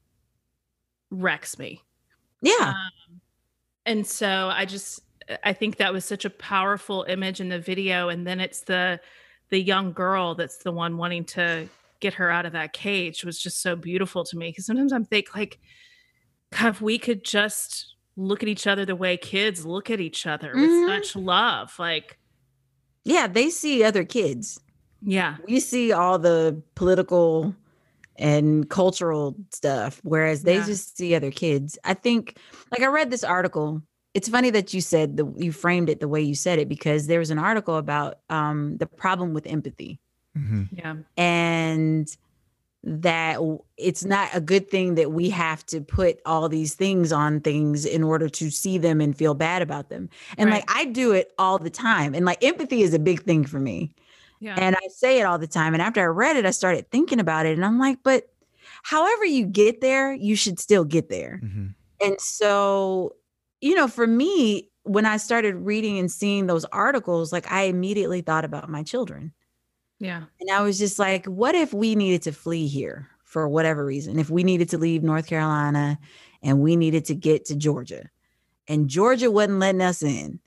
wrecks me. Yeah. Um, and so I just, I think that was such a powerful image in the video. And then it's the, the young girl that's the one wanting to get her out of that cage was just so beautiful to me. Because sometimes I'm think like, God, if we could just look at each other the way kids look at each other mm-hmm. with such love, like, yeah, they see other kids. Yeah. We see all the political and cultural stuff, whereas they yeah. just see other kids. I think, like, I read this article. It's funny that you said the, you framed it the way you said it, because there was an article about um, the problem with empathy. Mm-hmm. Yeah. And that it's not a good thing that we have to put all these things on things in order to see them and feel bad about them. And right. like, I do it all the time. And like, empathy is a big thing for me. Yeah. And I say it all the time. And after I read it, I started thinking about it, and I'm like, but however you get there, you should still get there. Mm-hmm. And so, you know, for me, when I started reading and seeing those articles, like I immediately thought about my children. Yeah. And I was just like, what if we needed to flee here for whatever reason? If we needed to leave North Carolina and we needed to get to Georgia, and Georgia wasn't letting us in.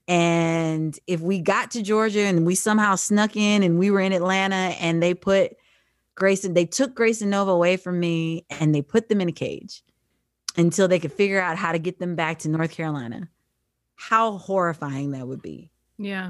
And if we got to Georgia and we somehow snuck in and we were in Atlanta and they put Grace and they took Grace and Nova away from me and they put them in a cage until they could figure out how to get them back to North Carolina, how horrifying that would be. Yeah.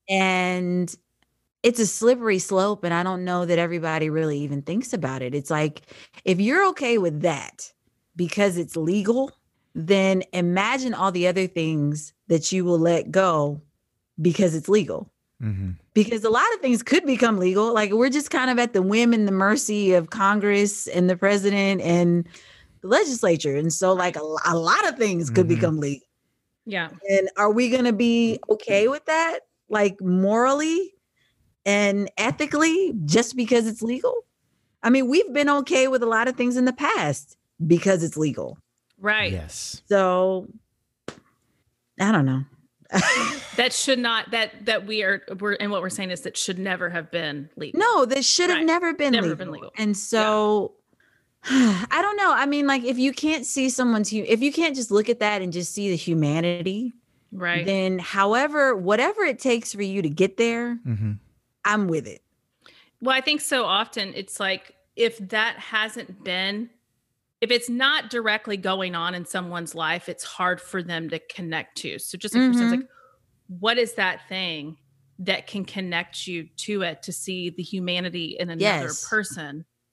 And it's a slippery slope. And I don't know that everybody really even thinks about it. It's like, if you're okay with that because it's legal, then imagine all the other things that you will let go because it's legal. Mm-hmm. Because a lot of things could become legal. Like, we're just kind of at the whim and the mercy of Congress and the president and the legislature. And so like a, a lot of things could mm-hmm. become legal. Yeah. And are we going to be okay with that? Like, morally and ethically, just because it's legal? I mean, we've been okay with a lot of things in the past because it's legal. Right. Yes. So I don't know. That should not, that, that we are, we're, and what we're saying is that should never have been legal. No, this should have right. never been never legal. been legal. And so yeah. I don't know. I mean, like, if you can't see someone's, if you can't just look at that and just see the humanity, right. then however, whatever it takes for you to get there, mm-hmm. I'm with it. Well, I think so often it's like, if that hasn't been, if it's not directly going on in someone's life, it's hard for them to connect to. So just like, mm-hmm. for instance, like, what is that thing that can connect you to it, to see the humanity in another yes. person?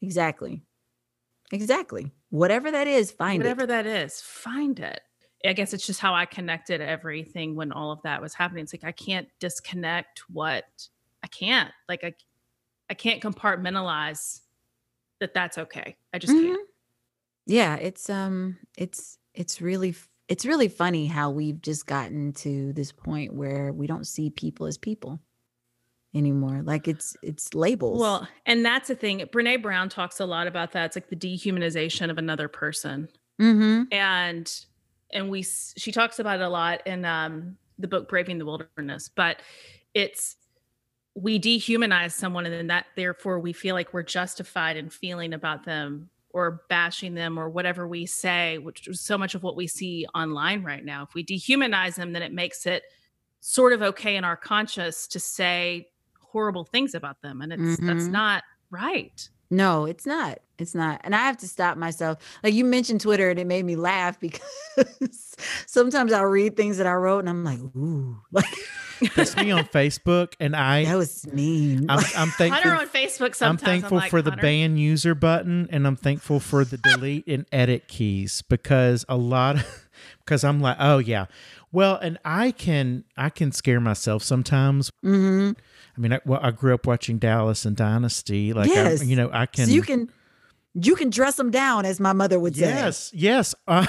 Exactly. Exactly. Whatever that is, find Whatever it. that is, find it. I guess it's just how I connected everything when all of that was happening. It's like I can't disconnect what I can't. Like I I can't compartmentalize that that's okay. I just Mhm. can't. Yeah, it's um it's it's really f- it's really funny how we've just gotten to this point where we don't see people as people anymore. Like it's it's labels. Well, and that's the thing. Brene Brown talks a lot about that. It's like the dehumanization of another person. Mhm. And and we s- she talks about it a lot in um the book Braving the Wilderness, but it's we dehumanize someone and then that therefore we feel like we're justified in feeling about them or bashing them or whatever we say, which is so much of what we see online right now. If we dehumanize them, then it makes it sort of okay in our conscience to say horrible things about them. And it's that's Mhm. not right. No, it's not. It's not. And I have to stop myself. Like you mentioned Twitter and it made me laugh because sometimes I'll read things that I wrote and I'm like, ooh, like That's me on Facebook, and I that was mean. I'm, I'm thankful. Hunter on Facebook I'm sometimes. thankful like, for the Hunter? ban user button, and I'm thankful for the delete and edit keys because a lot of, because I'm like, oh yeah, well, and I can I can scare myself sometimes. hmm I mean, I, well, I grew up watching Dallas and Dynasty, like Yes. I, you know, I can. So you can you can dress them down, as my mother would say. Yes, yes, uh,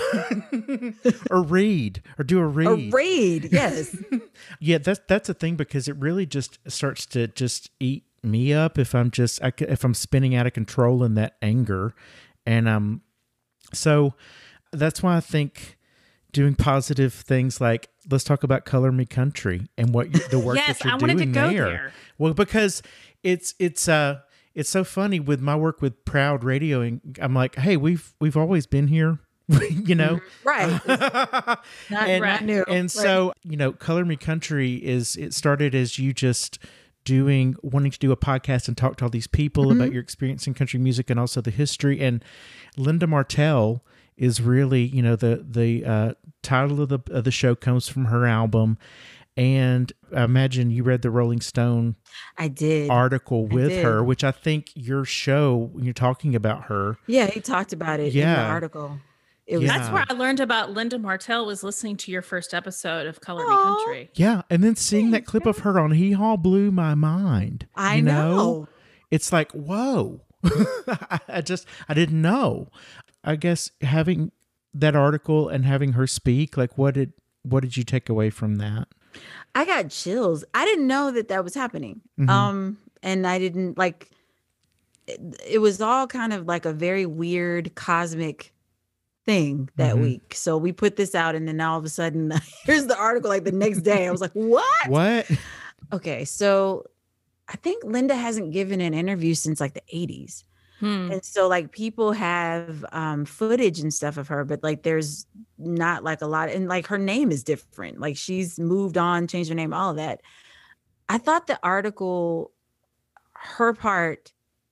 or read, or do a read. Or read, yes. Yeah, that's that's a thing because it really just starts to just eat me up if I'm just I, c- if I'm spinning out of control in that anger, and um, so that's why I think doing positive things like let's talk about Color Me Country and what you, the work Yes, that you're I wanted to doing go there. there. Well, because it's it's uh it's so funny with my work with Proud Radioing. I'm like, hey, we've we've always been here. You know, Right. Not, and, not new. and Right. so, you know, Color Me Country is, it started as you just doing, wanting to do a podcast and talk to all these people Mm-hmm. about your experience in country music and also the history. And Linda Martell is really, you know, the, the uh, title of the, of the show comes from her album. And I imagine you read the Rolling Stone I did. article with did. her, which I think your show, when you're talking about her, Yeah, he talked about it in the Yeah. article. It was Yeah. That's where I learned about Linda Martell was listening to your first episode of Color Me Aw. Country. yeah. And then seeing that clip of her on Hee Haw blew my mind. I you know. It's like, whoa. I I just, I didn't know. I guess having that article and having her speak, like what did, what did you take away from that? I got chills. I didn't know that that was happening. Mhm. Um, and I didn't like. It, it was all kind of like a very weird cosmic thing that Mhm. week. So we put this out, and then all of a sudden, here's the article. Like the next day, I was like, "What?" What? Okay, so I think Linda hasn't given an interview since like the eighties. Hmm. And so like people have um footage and stuff of her, but like there's not like a lot, and like her name is different. Like she's moved on, changed her name, all of that. I thought the article, her part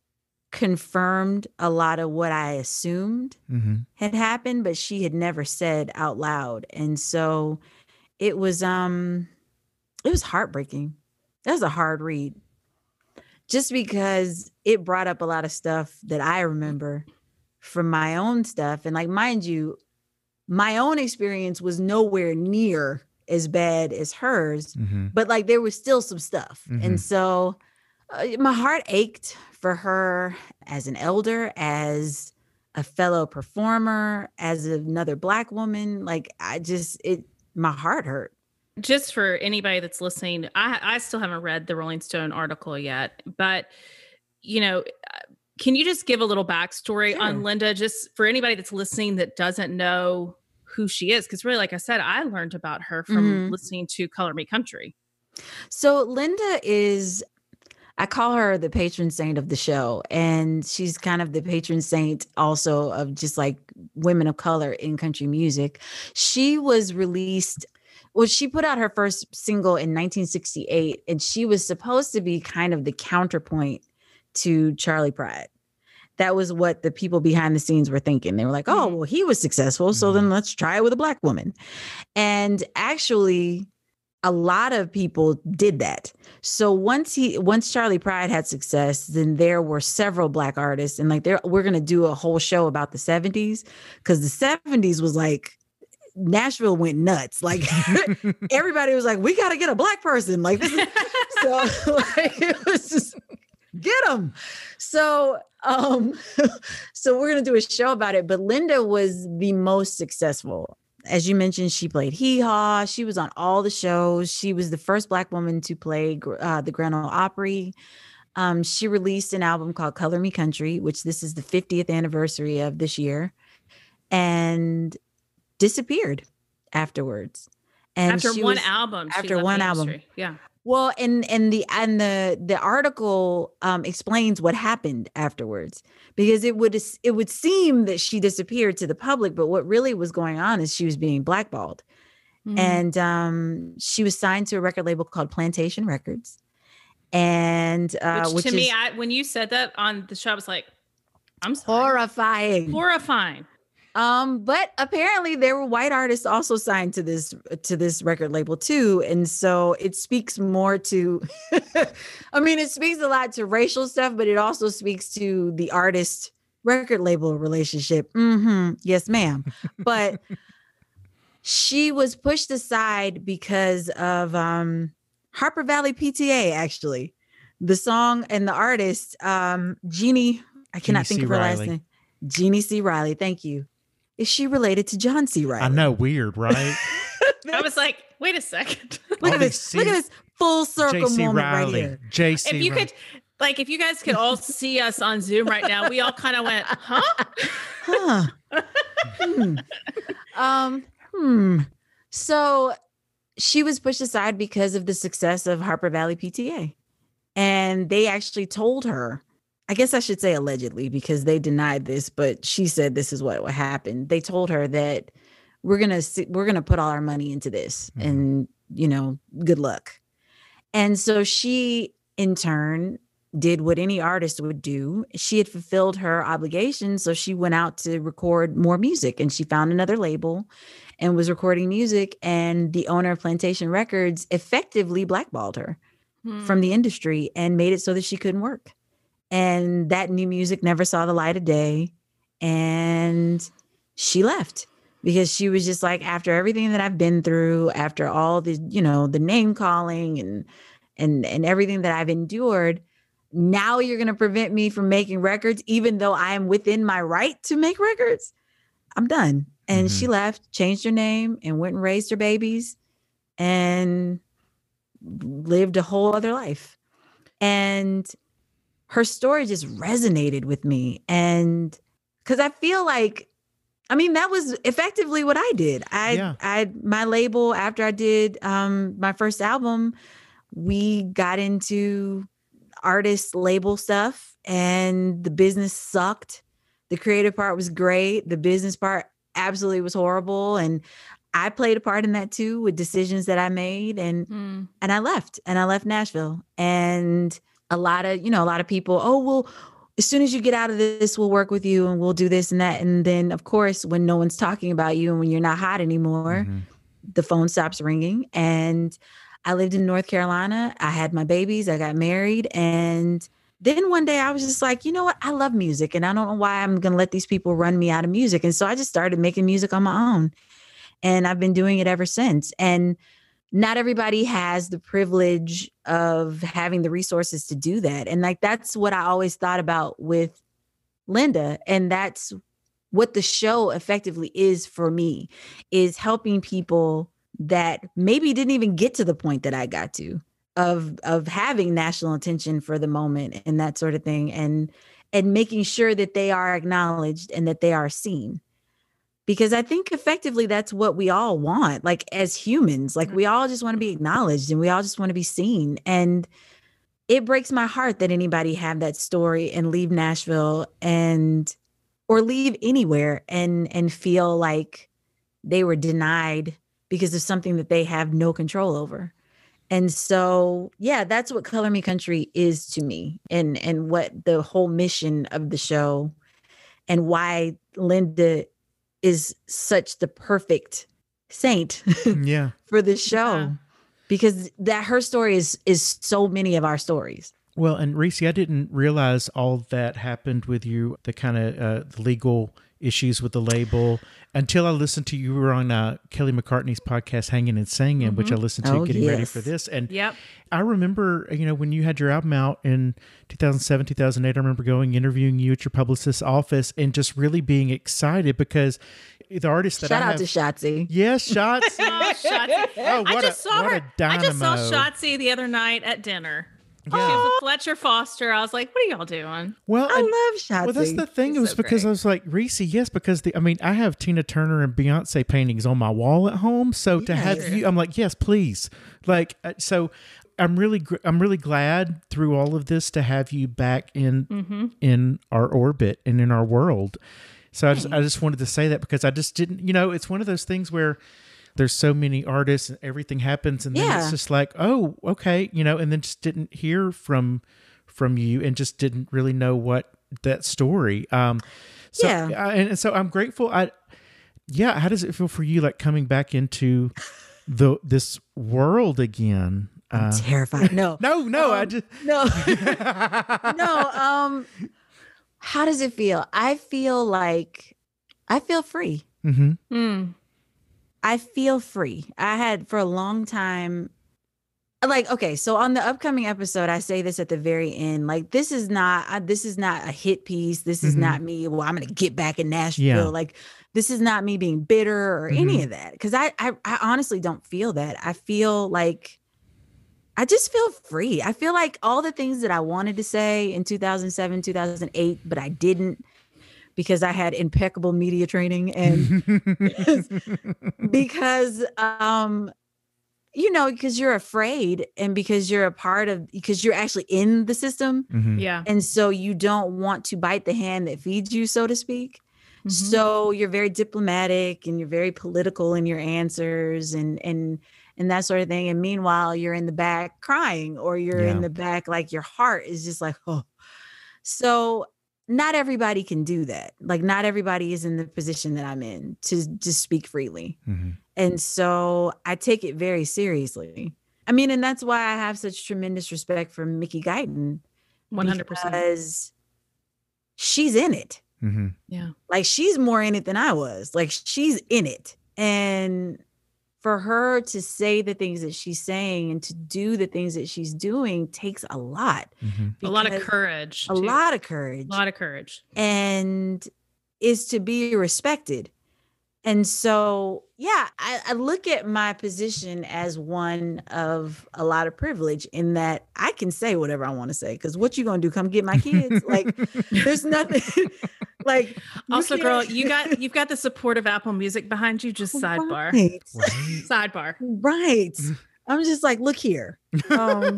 confirmed a lot of what I assumed Mm-hmm. had happened, but she had never said out loud. And so it was um it was heartbreaking. That was a hard read. Just because it brought up a lot of stuff that I remember from my own stuff. And like, mind you, my own experience was nowhere near as bad as hers, Mm-hmm. but like there was still some stuff. Mhm. And so uh, my heart ached for her as an elder, as a fellow performer, as another Black woman. Like I just, it, my heart hurt. Just for anybody that's listening, I, I still haven't read the Rolling Stone article yet, but you know, can you just give a little backstory Sure. on Linda, just for anybody that's listening that doesn't know who she is? Because really, like I said, I learned about her from Mhm. listening to Color Me Country. So Linda is, I call her the patron saint of the show. And she's kind of the patron saint also of just like women of color in country music. She was released, well, she put out her first single in nineteen sixty-eight, and she was supposed to be kind of the counterpoint to Charlie Pride. That was what the people behind the scenes were thinking. They were like, oh, Mhm. well, he was successful, so Mhm. then let's try it with a Black woman. And actually, a lot of people did that. So once he, once Charlie Pride had success, then there were several Black artists, and like there, we're gonna do a whole show about the seventies, because the seventies was like Nashville went nuts. Like everybody was like, we got to get a Black person. Like this is, so like, it was just get them. So um, so we're gonna do a show about it. But Linda was the most successful. As you mentioned, she played Hee Haw. She was on all the shows. She was the first Black woman to play uh, the Grand Ole Opry. Um, she released an album called Color Me Country, which this is the fiftieth anniversary of this year, and disappeared afterwards. And after she one was, album, she after left one the album, industry. Yeah. Well, and and the and the the article um, explains what happened afterwards, because it would it would seem that she disappeared to the public, but what really was going on is she was being blackballed, mm-hmm. and um, she was signed to a record label called Plantation Records, and uh, which, which to is me, I, when you said that on the show, I was like, I'm sorry. horrifying, horrifying. Um, but apparently there were white artists also signed to this to this record label too. And so it speaks more to I mean, it speaks a lot to racial stuff, but it also speaks to the artist record label relationship. Mm-hmm. Yes, ma'am. But she was pushed aside because of um Harper Valley P T A, actually. The song and the artist, um, Jeannie, I cannot Jeannie think C. of her Riley. last name. Jeannie C. Riley, thank you. Is she related to John C. Riley? I know, weird, right? I was like, wait a second. Look All at this. C- Look at this full circle J C moment Riley, right here. J C If you Riley. could, like, if you guys could all see us on Zoom right now, we all kind of went, huh? Huh. hmm. Um, hmm. So she was pushed aside because of the success of Harper Valley P T A. And they actually told her, I guess I should say allegedly, because they denied this, but she said this is what happened. They told her that we're going to we're going to put all our money into this, mm-hmm. and, you know, good luck. And so she, in turn, did what any artist would do. She had fulfilled her obligation, so she went out to record more music, and she found another label and was recording music, and the owner of Plantation Records effectively blackballed her hmm. from the industry and made it so that she couldn't work. And that new music never saw the light of day. And she left because she was just like, after everything that I've been through, after all the, you know, the name calling and, and, and everything that I've endured, now you're going to prevent me from making records, even though I am within my right to make records. I'm done. And mm-hmm. she left, changed her name, and went and raised her babies and lived a whole other life. And her story just resonated with me. And because I feel like, I mean, that was effectively what I did. I, yeah. I, my label, after I did um, my first album, we got into artist label stuff, and the business sucked. The creative part was great. The business part absolutely was horrible. And I played a part in that too, with decisions that I made. And, mm. and I left, and I left Nashville. And a lot of, you know, a lot of people, oh, well, as soon as you get out of this, we'll work with you and we'll do this and that. And then, of course, when no one's talking about you and when you're not hot anymore, mm-hmm. the phone stops ringing. And I lived in North Carolina. I had my babies. I got married. And then one day I was just like, you know what? I love music, and I don't know why I'm going to let these people run me out of music. And so I just started making music on my own. And I've been doing it ever since. And not everybody has the privilege of having the resources to do that. And like, that's what I always thought about with Linda. And that's what the show effectively is for me, is helping people that maybe didn't even get to the point that I got to, of, of having national attention for the moment and that sort of thing. And, and making sure that they are acknowledged and that they are seen. Because I think effectively that's what we all want, like as humans, like we all just want to be acknowledged and we all just want to be seen. And it breaks my heart that anybody have that story and leave Nashville and or leave anywhere and and feel like they were denied because of something that they have no control over. And so, yeah, that's what Color Me Country is to me, and and what the whole mission of the show, and why Linda is such the perfect saint yeah. for this show, yeah. because that her story is is so many of our stories. Well, and Reese, I didn't realize all that happened with you, the kind of uh, the legal issues with the label, until I listened to you were on uh, Kelly McCartney's podcast, Hanging and Singing, mm-hmm. which I listened to oh, getting yes. ready for this. And yep. I remember, you know, when you had your album out in two thousand seven, two thousand eight, I remember going interviewing you at your publicist's office and just really being excited because the artist that Shout I out have, to Shotzi. Yes, Shotzi. Oh, Shotzi. Oh, what I just a, saw what her. a dynamo. I just saw Shotzi the other night at dinner. Yeah. She was with Fletcher Foster. I was like, what are y'all doing? Well, I and, love Shotzi. Well, that's the thing. She's it was so because great. I was like, Reese, yes, because the, I mean, I have Tina Turner and Beyonce paintings on my wall at home. So to Yes. have you, I'm like, yes, please. Like, uh, so I'm really, gr- I'm really glad through all of this to have you back in, Mm-hmm. in our orbit and in our world. So I just, I just wanted to say that because I just didn't, you know, it's one of those things where there's so many artists and everything happens. And then Yeah. it's just like, oh, okay. You know, and then just didn't hear from, from you and just didn't really know what that story. Um, so, Yeah. I, and so I'm grateful. I, yeah. How does it feel for you? Like coming back into the, this world again? I'm Uh, terrified. No. no, no, Um, I just, No. no. Um, how does it feel? I feel like I feel free. mm-hmm. Mm. I feel free. I had for a long time, like, okay, so on the upcoming episode, I say this at the very end, like, this is not, I, this is not a hit piece. This is Mhm. not me. Well, I'm going to get back in Nashville. Yeah. Like, this is not me being bitter or any Mhm. of that. Cause I, I, I honestly don't feel that. I feel like, I just feel free. I feel like all the things that I wanted to say in two thousand seven, two thousand eight, but I didn't, because I had impeccable media training and because, because um you know, because you're afraid and because you're a part of, because you're actually in the system. Mhm. Yeah. And so you don't want to bite the hand that feeds you, so to speak. Mhm. So you're very diplomatic and you're very political in your answers and and and that sort of thing. And meanwhile, you're in the back crying, or you're Yeah. in the back, like your heart is just like, oh. So not everybody can do that. Like, not everybody is in the position that I'm in to just speak freely. Mhm. And so I take it very seriously. I mean, and that's why I have such tremendous respect for Mickey Guyton. one hundred percent. Because she's in it. Mhm. Yeah. Like, she's more in it than I was. Like, she's in it. And for her to say the things that she's saying and to do the things that she's doing takes a lot. Mhm. A lot of because- courage. A too. lot of courage. A lot of courage. And is to be respected. And so, yeah, I, I look at my position as one of a lot of privilege in that I can say whatever I want to say. Because what you gonna do? Come get my kids? Like, there's nothing. Like, you Also, girl, can't- you got you've got the support of Apple Music behind you. Just sidebar. Right. Right. Sidebar. Right. I'm just like, look here. Um,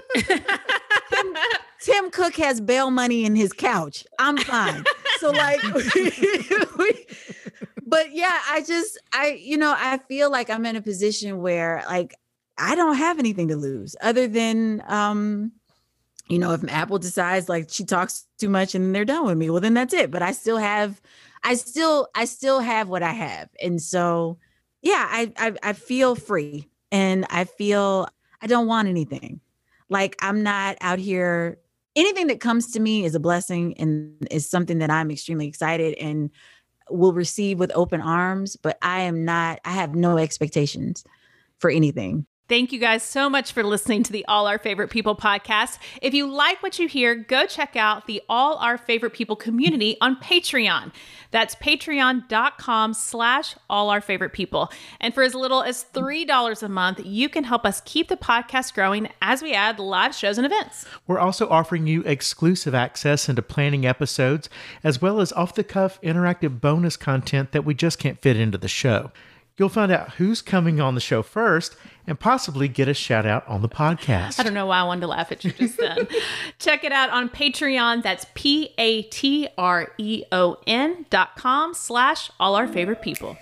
Tim, Tim Cook has bail money in his couch. I'm fine. So, like, we, but yeah, I just, I, you know, I feel like I'm in a position where, like, I don't have anything to lose other than, um, you know, if Apple decides like she talks too much and they're done with me, well, then that's it. But I still have, I still, I still have what I have. And so, yeah, I, I, I feel free and I feel I don't want anything. Like, I'm not out here. Anything that comes to me is a blessing and is something that I'm extremely excited and will receive with open arms. But I am not, I have no expectations for anything. Thank you guys so much for listening to the All Our Favorite People podcast. If you like what you hear, go check out the All Our Favorite People community on Patreon. That's patreon.com slash all our favorite people. And for as little as three dollars a month, you can help us keep the podcast growing as we add live shows and events. We're also offering you exclusive access into planning episodes, as well as off-the-cuff interactive bonus content that we just can't fit into the show. You'll find out who's coming on the show first and possibly get a shout out on the podcast. I don't know why I wanted to laugh at you just then. Check it out on Patreon. That's P-A-T-R-E-O-N dot com slash all our favorite people.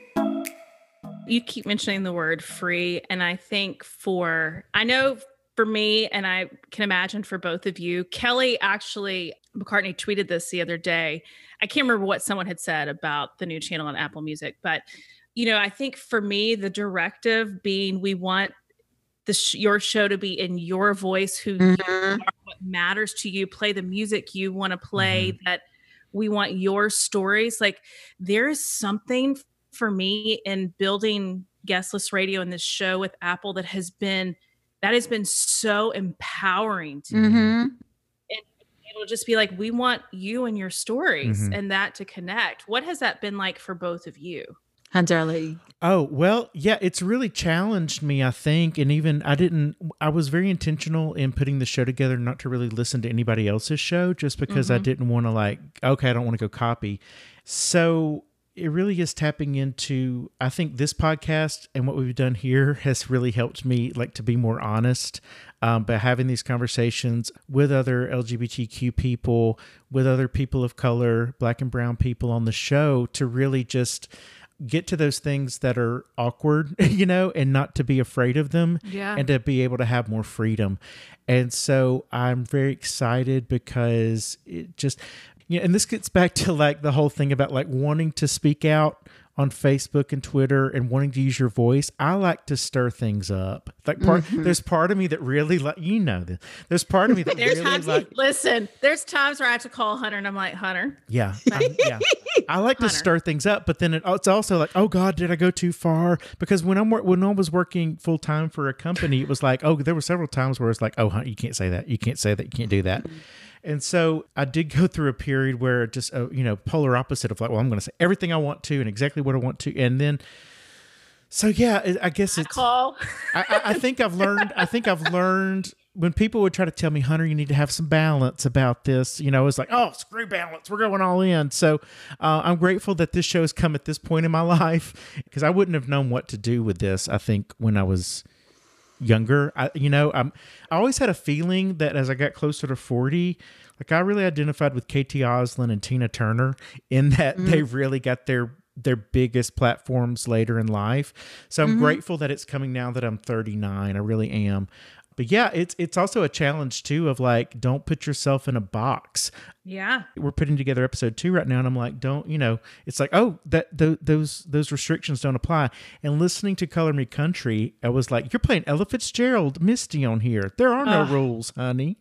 You keep mentioning the word free. And I think for, I know for me, and I can imagine for both of you, Kelly actually, McCartney tweeted this the other day. I can't remember what someone had said about the new channel on Apple Music, but you know, I think for me, the directive being we want the sh- your show to be in your voice, who Mhm. you are, what matters to you, play the music you want to play, Mhm. that we want your stories. Like, there is something for me in building Guestless Radio and this show with Apple that has been that has been so empowering to me. Mhm. And it'll just be like, we want you and your stories Mhm. and that to connect. What has that been like for both of you? Hunter, I'll let you. Oh, well, yeah, it's really challenged me, I think. And even I didn't, I was very intentional in putting the show together, not to really listen to anybody else's show, just because I Mhm. didn't want to, like, okay, I don't want to go copy. So it really is tapping into, I think this podcast and what we've done here has really helped me, like, to be more honest um, by having these conversations with other L G B T Q people, with other people of color, Black and brown people on the show, to really just get to those things that are awkward, you know, and not to be afraid of them, Yeah. and to be able to have more freedom. And so I'm very excited because it just, you know, and this gets back to like the whole thing about like wanting to speak out on Facebook and Twitter and wanting to use your voice. I like to stir things up. Like part, Mhm. there's part of me that really like, you know, this. There's part of me that There's really times, like, listen, there's times where I have to call Hunter and I'm like, Hunter, yeah, I, yeah. I like to Hunter. stir things up, but then it, it's also like, oh God, did I go too far? Because when I'm wor- when I was working full time for a company, it was like, oh, there were several times where it's like, oh, hun, you can't say that, you can't say that, you can't do that. And so I did go through a period where just, uh, you know, polar opposite of like, well, I'm going to say everything I want to and exactly what I want to, and then. So yeah, it, I guess it's. call. I, I- I think I've learned. I think I've learned when people would try to tell me, Hunter, you need to have some balance about this. You know, it's like, oh, screw balance. We're going all in. So uh, I'm grateful that this show has come at this point in my life, because I wouldn't have known what to do with this, I think, when I was younger. I, you know, I'm, I always had a feeling that as I got closer to forty, like I really identified with Katie Oslin and Tina Turner in that Mm-hmm. they really got their their biggest platforms later in life. So I'm Mm-hmm. grateful that it's coming now that I'm thirty-nine. I really am. But yeah, it's it's also a challenge too of like, don't put yourself in a box. Yeah. We're putting together episode two right now, and I'm like, don't, you know, it's like, oh, that th- those those restrictions don't apply. And listening to Color Me Country, I was like, you're playing Ella Fitzgerald, Misty on here. There are no Ugh. rules, honey.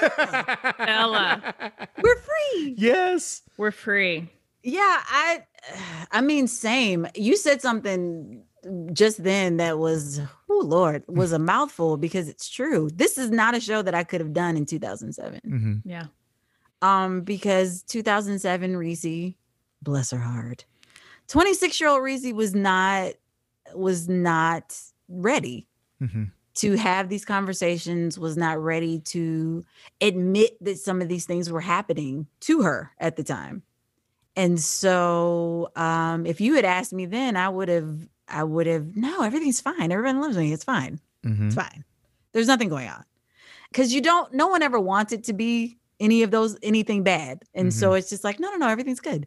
Ella, We're free. Yes. we're free. Yeah, I I mean, same. You said something just then that was, oh Lord, was a mouthful, because it's true. This is not a show that I could have done in two thousand seven. Mm-hmm. Yeah. Um, because two thousand seven Reese, bless her heart, twenty-six year old Reese was not was not ready Mm-hmm. to have these conversations, was not ready to admit that some of these things were happening to her at the time. And so um, if you had asked me then, I would have, I would have, no, everything's fine. Everybody loves me. It's fine. Mm-hmm. It's fine. There's nothing going on. Because you don't, no one ever wants it to be any of those, anything bad. And so it's just like, no, no, no, everything's good.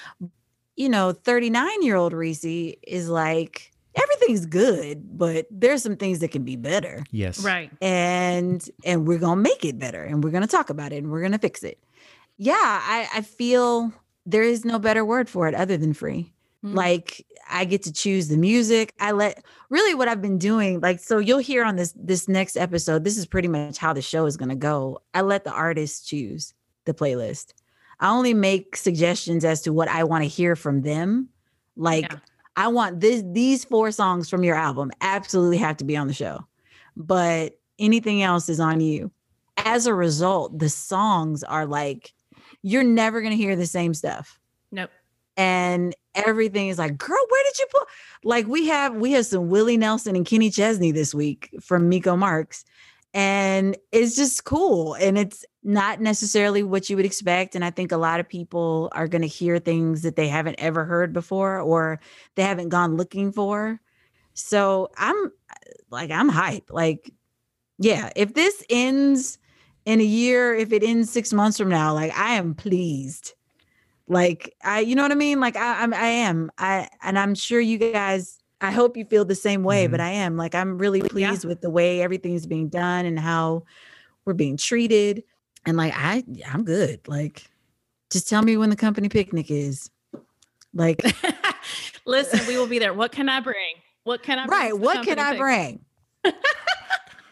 You know, thirty-nine year old Reese is like, everything's good, but there's some things that can be better. Yes. Right. And, and we're going to make it better, and we're going to talk about it, and we're going to fix it. Yeah. I, I feel there is no better word for it other than free. Mm. Like, I get to choose the music. I let really what I've been doing, like, so you'll hear on this this next episode, this is pretty much how the show is going to go. I let the artists choose the playlist. I only make suggestions as to what I want to hear from them. Like, Yeah. I want this these four songs from your album absolutely have to be on the show, but anything else is on you. As a result, the songs are like, you're never going to hear the same stuff. Nope. And everything is like, girl, where did you put? Like, we have we have some Willie Nelson and Kenny Chesney this week from Miko Marks, and it's just cool. And it's not necessarily what you would expect. And I think a lot of people are going to hear things that they haven't ever heard before, or they haven't gone looking for. So I'm like, I'm hype. Like, yeah, if this ends in a year, if it ends six months from now, like, I am pleased. Like, I, you know what I mean? Like, I, I'm, I am, I, and I'm sure you guys, I hope you feel the same way, Mhm. but I am like, I'm really pleased with the way everything's being done and how we're being treated. And like, I, I'm good. Like, just tell me when the company picnic is. Like, Listen, we will be there. What can I bring? What can I bring? right. to the What can company I pic- bring?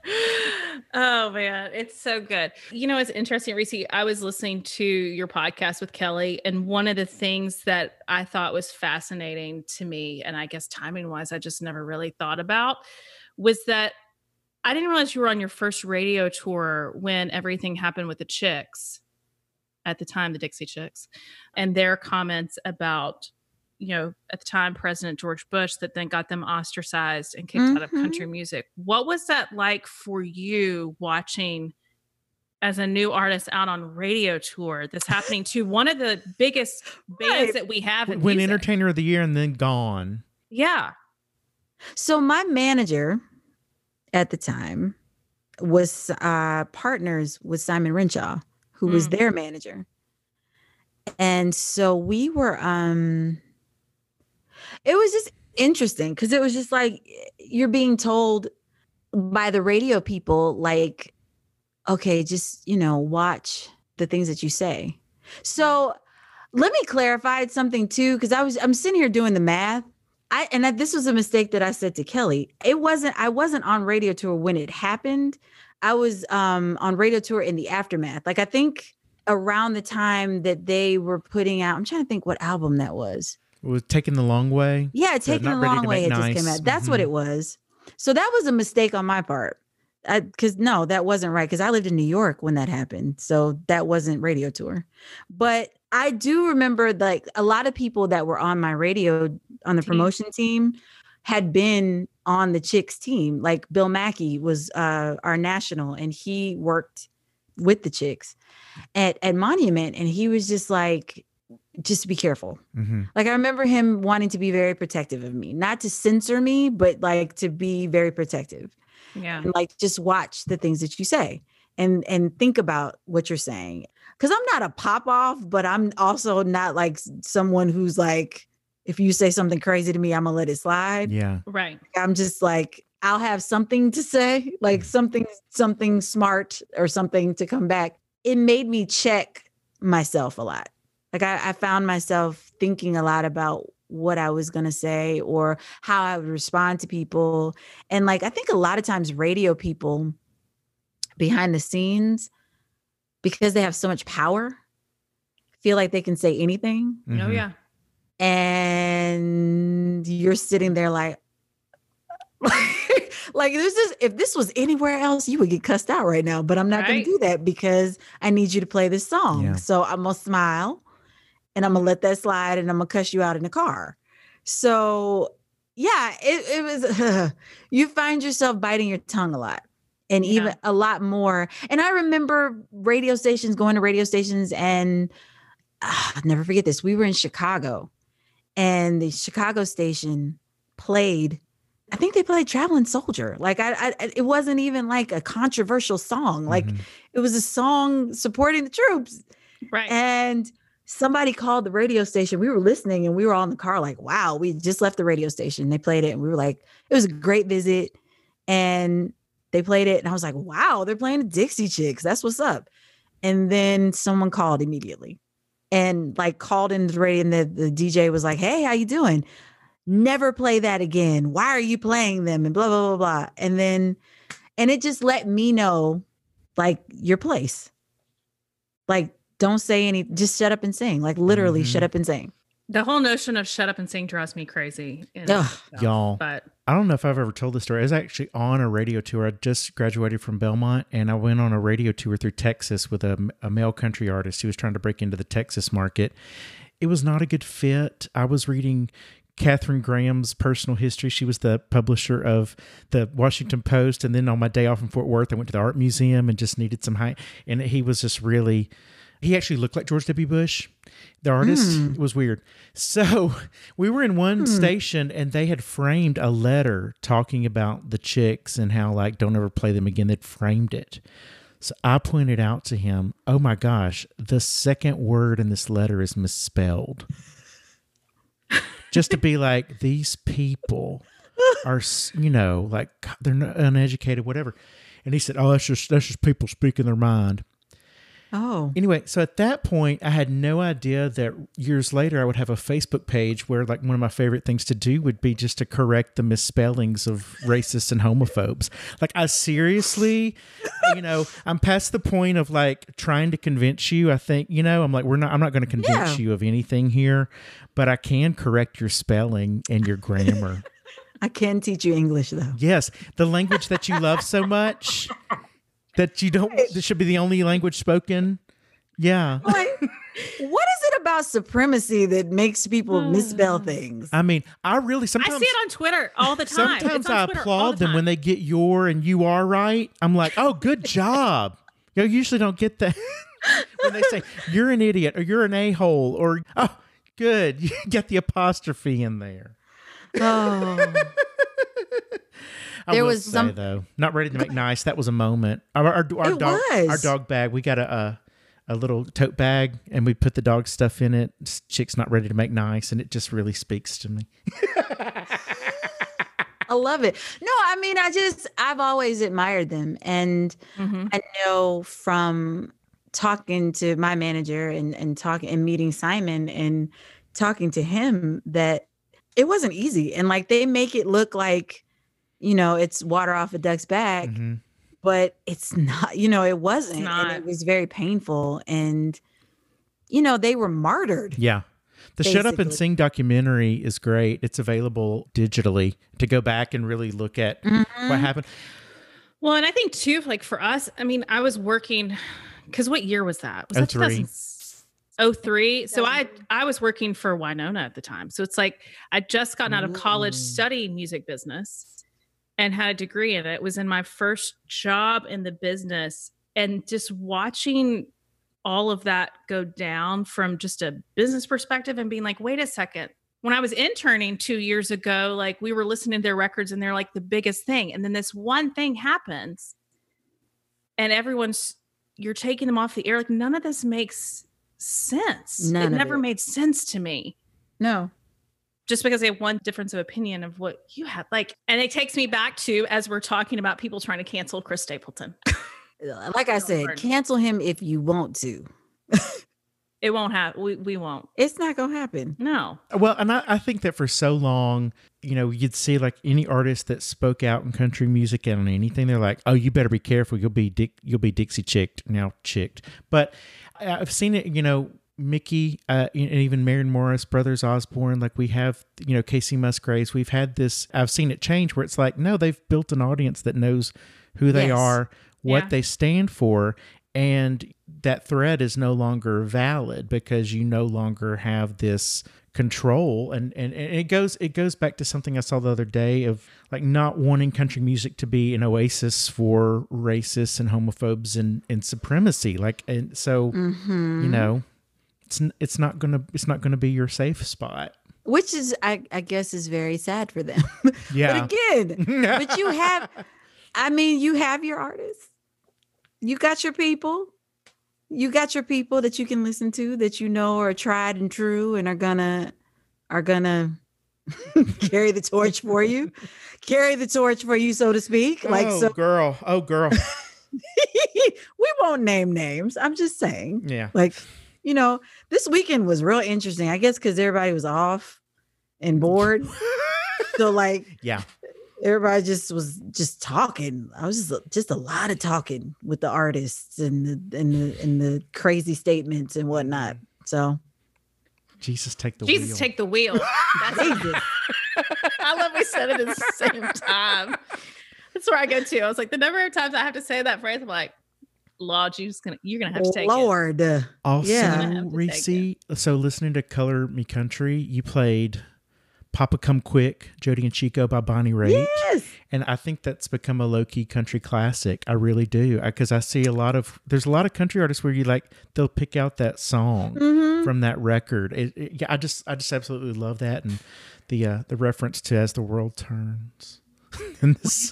Oh man, it's so good. You know, it's interesting, Reese. I was listening to your podcast with Kelly, and one of the things that I thought was fascinating to me, and I guess timing wise, I just never really thought about, was that I didn't realize you were on your first radio tour when everything happened with the Chicks at the time, the Dixie Chicks, and their comments about, you know, at the time, President George Bush, that then got them ostracized and kicked mm-hmm. out of country music. What was that like for you watching as a new artist out on radio tour, this happening to one of the biggest bands right. that we have in Win music? Entertainer of the Year and then gone. Yeah. So my manager at the time was uh, partners with Simon Renshaw, who was Mm. their manager. And so we were, um, it was just interesting because it was just like you're being told by the radio people, like, okay, just, you know, watch the things that you say. So let me clarify something too, because I was, I'm sitting here doing the math. I, and that, this was a mistake that I said to Kelly. It wasn't, I wasn't on radio tour when it happened. I was um, on radio tour in the aftermath. Like, I think around the time that they were putting out, I'm trying to think what album that was. It was Taking the Long Way. Yeah, Taking the Long Way. It just came out. That's mm-hmm. what it was. So that was a mistake on my part. Because no, that wasn't right. Because I lived in New York when that happened. So that wasn't radio tour. But I do remember, like, a lot of people that were on my radio, on the team. promotion team, had been on the Chicks team. Like Bill Mackey was uh, our national, and he worked with the Chicks at, at Monument. And he was just like, just be careful. Mm-hmm. Like, I remember him wanting to be very protective of me, not to censor me, but like to be very protective. Yeah. And like, just watch the things that you say and, and think about what you're saying. Cause I'm not a pop off, but I'm also not like someone who's like, if you say something crazy to me, I'm gonna let it slide. Yeah. Right. I'm just like, I'll have something to say, like something, something smart or something to come back. It made me check myself a lot. Like I, I found myself thinking a lot about what I was going to say or how I would respond to people. And like, I think a lot of times radio people behind the scenes, because they have so much power, feel like they can say anything. Mm-hmm. Oh yeah. And you're sitting there like, like this is, if this was anywhere else, you would get cussed out right now, but I'm not right. going to do that because I need you to play this song. Yeah. So I'm going to smile and I'm going to let that slide and I'm going to cuss you out in the car. So yeah, it, it was, uh, you find yourself biting your tongue a lot and even yeah. a lot more. And I remember radio stations, going to radio stations and uh, I'll never forget this. We were in Chicago and the Chicago station played, I think they played Traveling Soldier. Like I, I, it wasn't even like a controversial song. Like mm-hmm. it was a song supporting the troops. Right. And somebody called the radio station. We were listening and we were all in the car like, wow, we just left the radio station. They played it and we were like, it was a great visit. And they played it and I was like, wow, they're playing the Dixie Chicks. That's what's up. And then someone called immediately and like called into the radio and the, the D J was like, hey, how you doing? Never play that again. Why are you playing them? And blah, blah, blah, blah. And then, and it just let me know like your place. Like, don't say any, just shut up and sing. Like literally mm-hmm. shut up and sing. The whole notion of shut up and sing drives me crazy. Itself, y'all, but I don't know if I've ever told this story. I was actually on a radio tour. I just graduated from Belmont and I went on a radio tour through Texas with a, a male country artist who was trying to break into the Texas market. It was not a good fit. I was reading Katharine Graham's personal history. She was the publisher of the Washington Post. And then on my day off in Fort Worth, I went to the art museum and just needed some high. And he was just really, he actually looked like George W. Bush, the artist. Mm. It was weird. So we were in one mm. station and they had framed a letter talking about the Chicks and how like, don't ever play them again. They'd framed it. So I pointed out to him, oh my gosh, the second word in this letter is misspelled. Just to be like, these people are, you know, like they're not uneducated, whatever. And he said, oh, that's just, that's just people speaking their mind. Oh. Anyway, so at that point, I had no idea that years later I would have a Facebook page where, like, one of my favorite things to do would be just to correct the misspellings of racists and homophobes. Like, I seriously, you know, I'm past the point of like trying to convince you. I think, you know, I'm like, we're not, I'm not going to convince Yeah. you of anything here, but I can correct your spelling and your grammar. I can teach you English though. Yes, the language that you love so much. That you don't, this should be the only language spoken. Yeah. Like, what is it about supremacy that makes people misspell things? I mean, I really I sometimes. see it on Twitter all the time. Sometimes It's on I Twitter all applaud the them time. when they get your and you are right. I'm like, oh, good job. You usually don't get that when they say you're an idiot or you're an a-hole or, oh, good. You get the apostrophe in there. Oh. I There will was say, some- though, not ready to make nice. That was a moment. Our, our, our It dog, was. our dog bag. We got a, a a little tote bag, and we put the dog stuff in it. Chick's not ready to make nice, and it just really speaks to me. I love it. No, I mean, I just, I've always admired them. And Mhm. I know from talking to my manager and, and talking and meeting Simon and talking to him that it wasn't easy. And like, they make it look like, you know, it's water off a duck's back, Mhm. but it's not, you know, it wasn't. It's And not. it was very painful. And, you know, they were martyred. Yeah. The Shut Up and Basically. Sing documentary is great. It's available digitally to go back and really look at Mhm. what happened. Well, and I think too, like for us, I mean, I was working because what year was that? Was oh that three. oh three? So I I was working for Winona at the time. So it's like I'd just gotten out of college Ooh. studying music business and had a degree in it. It was in my first job in the business, and just watching all of that go down from just a business perspective and being like, wait a second. When I was interning two years ago, like we were listening to their records and they're like the biggest thing. And then this one thing happens and everyone's, you're taking them off the air. Like none of this makes sense. None it of never it. made sense to me. No. Just because they have one difference of opinion of what you had. Like, and it takes me back to, as we're talking about people trying to cancel Chris Stapleton. Like I said, Lord. cancel him if you want to. It won't happen. We, we won't. It's not going to happen. No. Well, and I, I think that for so long, you know, you'd see like any artist that spoke out in country music and on anything, they're like, "Oh, you better be careful. You'll be Dick. You'll be Dixie chicked now, chicked." But I- I've seen it. You know, Mickey uh, and even Maren Morris, Brothers Osborne. Like we have, you know, Casey Musgraves. We've had this. I've seen it change where it's like, no, they've built an audience that knows who they Yes. are, what Yeah. they stand for. And that thread is no longer valid because you no longer have this control. And, and, and it goes it goes back to something I saw the other day of like not wanting country music to be an oasis for racists and homophobes and, and supremacy. Like and so Mm-hmm. you know, it's n- it's not gonna it's not gonna be your safe spot. Which is, I, I guess, is very sad for them. Yeah. But again, but you have, I mean, you have your artists. You got your people. You got your people that you can listen to that you know are tried and true and are gonna are gonna carry the torch for you, carry the torch for you, so to speak. Like oh so, girl, oh girl, we won't name names. I'm just saying. yeah. Like, you know, this weekend was real interesting. I guess because everybody was off and bored. So like Yeah. everybody just was just talking. I was just just a lot of talking with the artists and the and the and the crazy statements and whatnot. So Jesus, take the Jesus, wheel. take the wheel. That's Jesus. I love we said it at the same time. That's where I go to. I was like, the number of times I have to say that phrase, I'm like, Lord, you're just gonna you're gonna have to take it. Lord. Also, Yeah. Gonna have to take Reese, so listening to Color Me Country, you played Papa Come Quick, Jody and Chico by Bonnie Raitt. Yes. And I think that's become a low-key country classic. I really do. Because I, I see a lot of, there's a lot of country artists where you like, they'll pick out that song Mhm. from that record. It, it- yeah, I just, I just absolutely love that. And the, uh, the reference to As the World Turns. and this,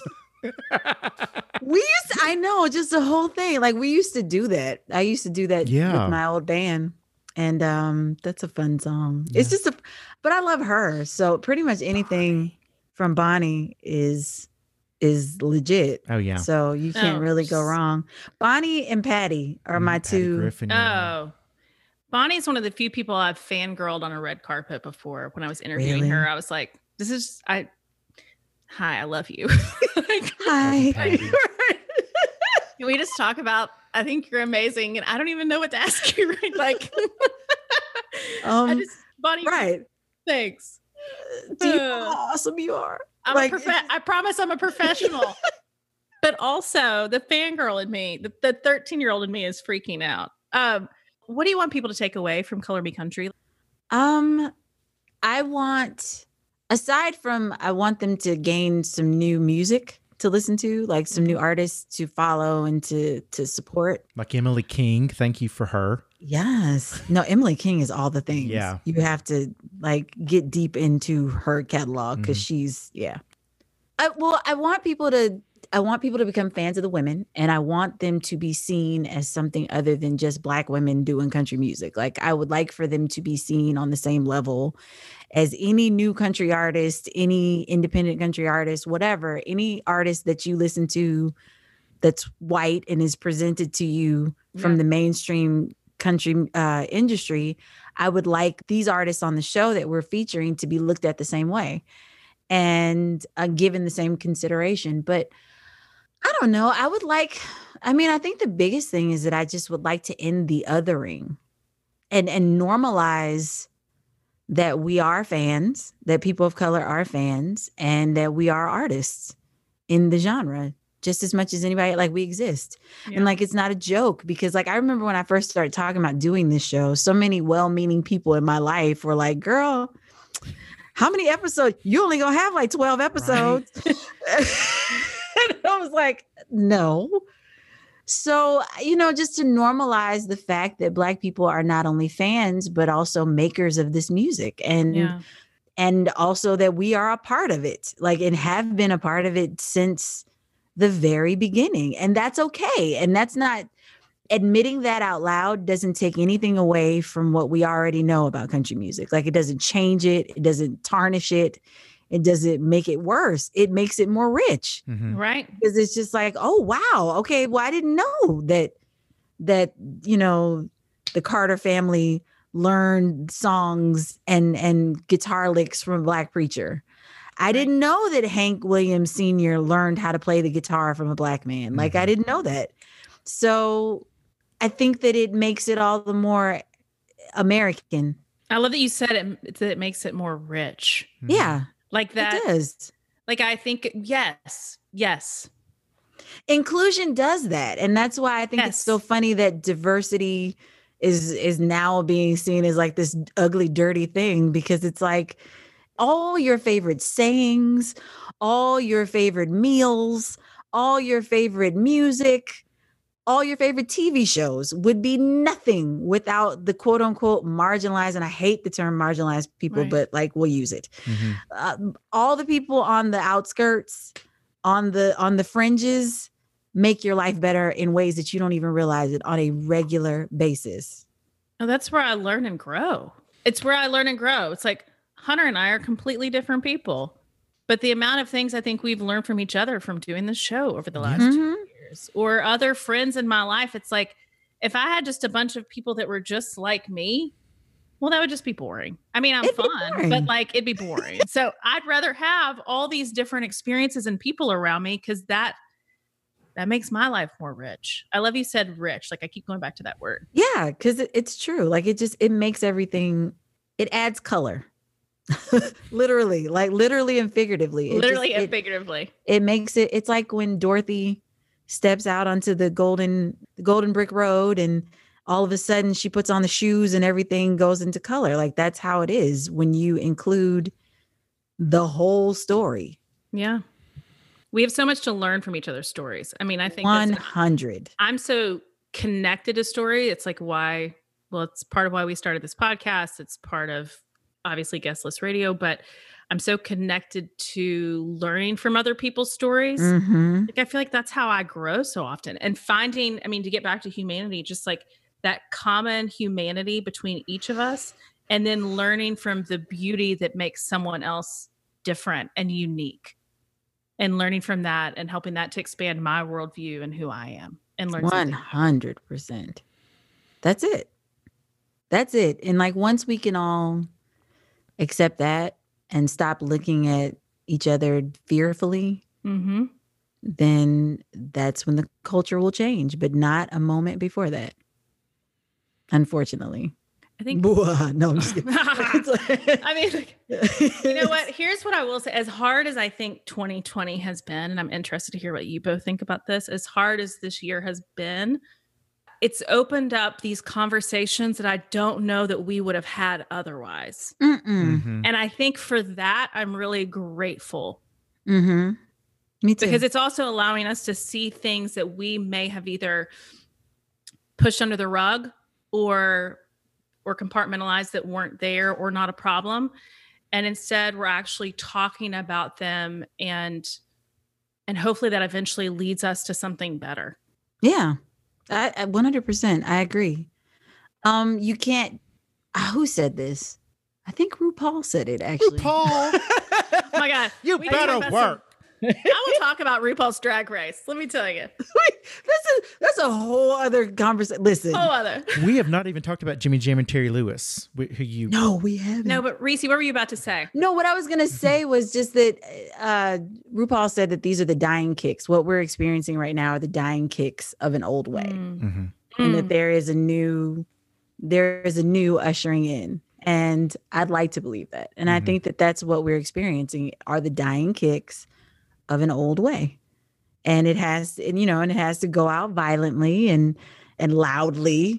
We used to, I know, just the whole thing. Like we used to do that. I used to do that Yeah. with my old band. And um that's a fun song. It's Yeah. just a but I love her. So pretty much anything from Bonnie is is legit. Oh, yeah. So you can't Oh, really go wrong. Bonnie and Patty are my Mm, Patty two. Griffin, yeah. Oh, Bonnie's one of the few people I've fangirled on a red carpet before. When I was interviewing Really? her, I was like, "This is I." Hi, I love you. Like, Hi. Patty. can we just talk about? I think you're amazing, and I don't even know what to ask you. Right? Like, Um, I just Bonnie. right. Thanks. Do you know how awesome you are? I'm Like, a prof- I promise I'm a professional. But also the fangirl in me, the, the thirteen year old in me is freaking out. Um, what do you want people to take away from Color Me Country? Um, I want, aside from, I want them to gain some new music to listen to, like some new artists to follow and to to support. Like Emily King. Thank you for her. Yes. No, Emily King is all the things. Yeah. You have to like get deep into her catalog because Mhm. she's, yeah. I, well, I want people to, I want people to become fans of the women, and I want them to be seen as something other than just Black women doing country music. Like I would like for them to be seen on the same level as any new country artist, any independent country artist, whatever, any artist that you listen to that's white and is presented to you from Yeah. the mainstream country uh, industry. I would like these artists on the show that we're featuring to be looked at the same way and uh, given the same consideration. But I don't know. I would like, I mean, I think the biggest thing is that I just would like to end the othering and and normalize that we are fans, that people of color are fans, and that we are artists in the genre just as much as anybody. Like we exist. Yeah. And like it's not a joke, because like I remember when I first started talking about doing this show, so many well-meaning people in my life were like, girl, how many episodes? You only gonna have like twelve episodes. And I was like, no. So, you know, just to normalize the fact that Black people are not only fans, but also makers of this music. And Yeah. and also that we are a part of it, like, and have been a part of it since the very beginning. And that's okay. And that's not, admitting that out loud doesn't take anything away from what we already know about country music. Like it doesn't change it. It doesn't tarnish it. It doesn't make it worse. It makes it more rich, Mhm. Right. because it's just like, oh, wow. Okay. Well, I didn't know that, that, you know, the Carter family learned songs and, and guitar licks from a Black preacher. I didn't know that Hank Williams Senior learned how to play the guitar from a Black man. Like I Mhm. didn't know that. So I think that it makes it all the more American. I love that you said it, that it makes it more rich. Mhm. Yeah, Like that. it does. Like I think, yes, yes. Inclusion does that. And that's why I think it's Yes. so funny that diversity is is now being seen as like this ugly, dirty thing, because it's like all your favorite sayings, all your favorite meals, all your favorite music, all your favorite T V shows would be nothing without the quote unquote marginalized. And I hate the term marginalized people, Right. but like we'll use it. Mhm. Uh, all the people on the outskirts, on the on the fringes, make your life better in ways that you don't even realize it on a regular basis. Oh, that's where I learn and grow. It's where I learn and grow. It's like Hunter and I are completely different people, but the amount of things I think we've learned from each other from doing this show over the last Mhm. two years, or other friends in my life, it's like if I had just a bunch of people that were just like me, well, that would just be boring. I mean, I'm It'd be fun, boring. but like it'd be boring. So I'd rather have all these different experiences and people around me, because that that makes my life more rich. I love you said rich. Like I keep going back to that word. Yeah, because it, it's true. Like it just it makes everything, it adds color. Literally, like literally and figuratively. It just- Literally and it- figuratively. it makes it, it's like when Dorothy steps out onto the golden the golden brick road, and all of a sudden she puts on the shoes and everything goes into color. Like that's how it is when you include the whole story. Yeah. We have so much to learn from each other's stories. I mean, I think one that's, hundred. I'm so connected to story. It's like why, well, it's part of why we started this podcast. It's part of obviously Guestless Radio, but I'm so connected to learning from other people's stories. Mhm. Like I feel like that's how I grow so often. And finding, I mean, to get back to humanity, just like that common humanity between each of us, and then learning from the beauty that makes someone else different and unique. and learning from that and helping that to expand my worldview and who I am and learn one hundred percent. That's it. That's it. And like once we can all accept that and stop looking at each other fearfully, mm-hmm. then that's when the culture will change, but not a moment before that. Unfortunately. I think no, I'm just kidding. I mean, like, you know what? Here's what I will say. As hard as I think twenty twenty has been, and I'm interested to hear what you both think about this, as hard as this year has been, it's opened up these conversations that I don't know that we would have had otherwise. Mm-hmm. And I think for that, I'm really grateful. Mm-hmm. Me too. Because it's also allowing us to see things that we may have either pushed under the rug or or compartmentalized that weren't there or not a problem. And instead we're actually talking about them, and and hopefully that eventually leads us to something better. Yeah, I, I one hundred percent. I agree. Um, you can't, uh, who said this? I think RuPaul said it actually. RuPaul. Oh my God. You We better talk about work. some- I will talk about RuPaul's Drag Race. Let me tell you. that's a that's a whole other conversation. Listen, Whole other. We have not even talked about Jimmy Jam and Terry Lewis, wh- who you. no, we haven't. No, but Reese, what were you about to say? No, what I was gonna say was just that uh, RuPaul said that these are the dying kicks. What we're experiencing right now are the dying kicks of an old way, Mm. Mhm. and Mm. that there is a new, there is a new ushering in. And I'd like to believe that, and I Mhm. think that that's what we're experiencing are the dying kicks of an old way, and it has, and you know, and it has to go out violently and and loudly,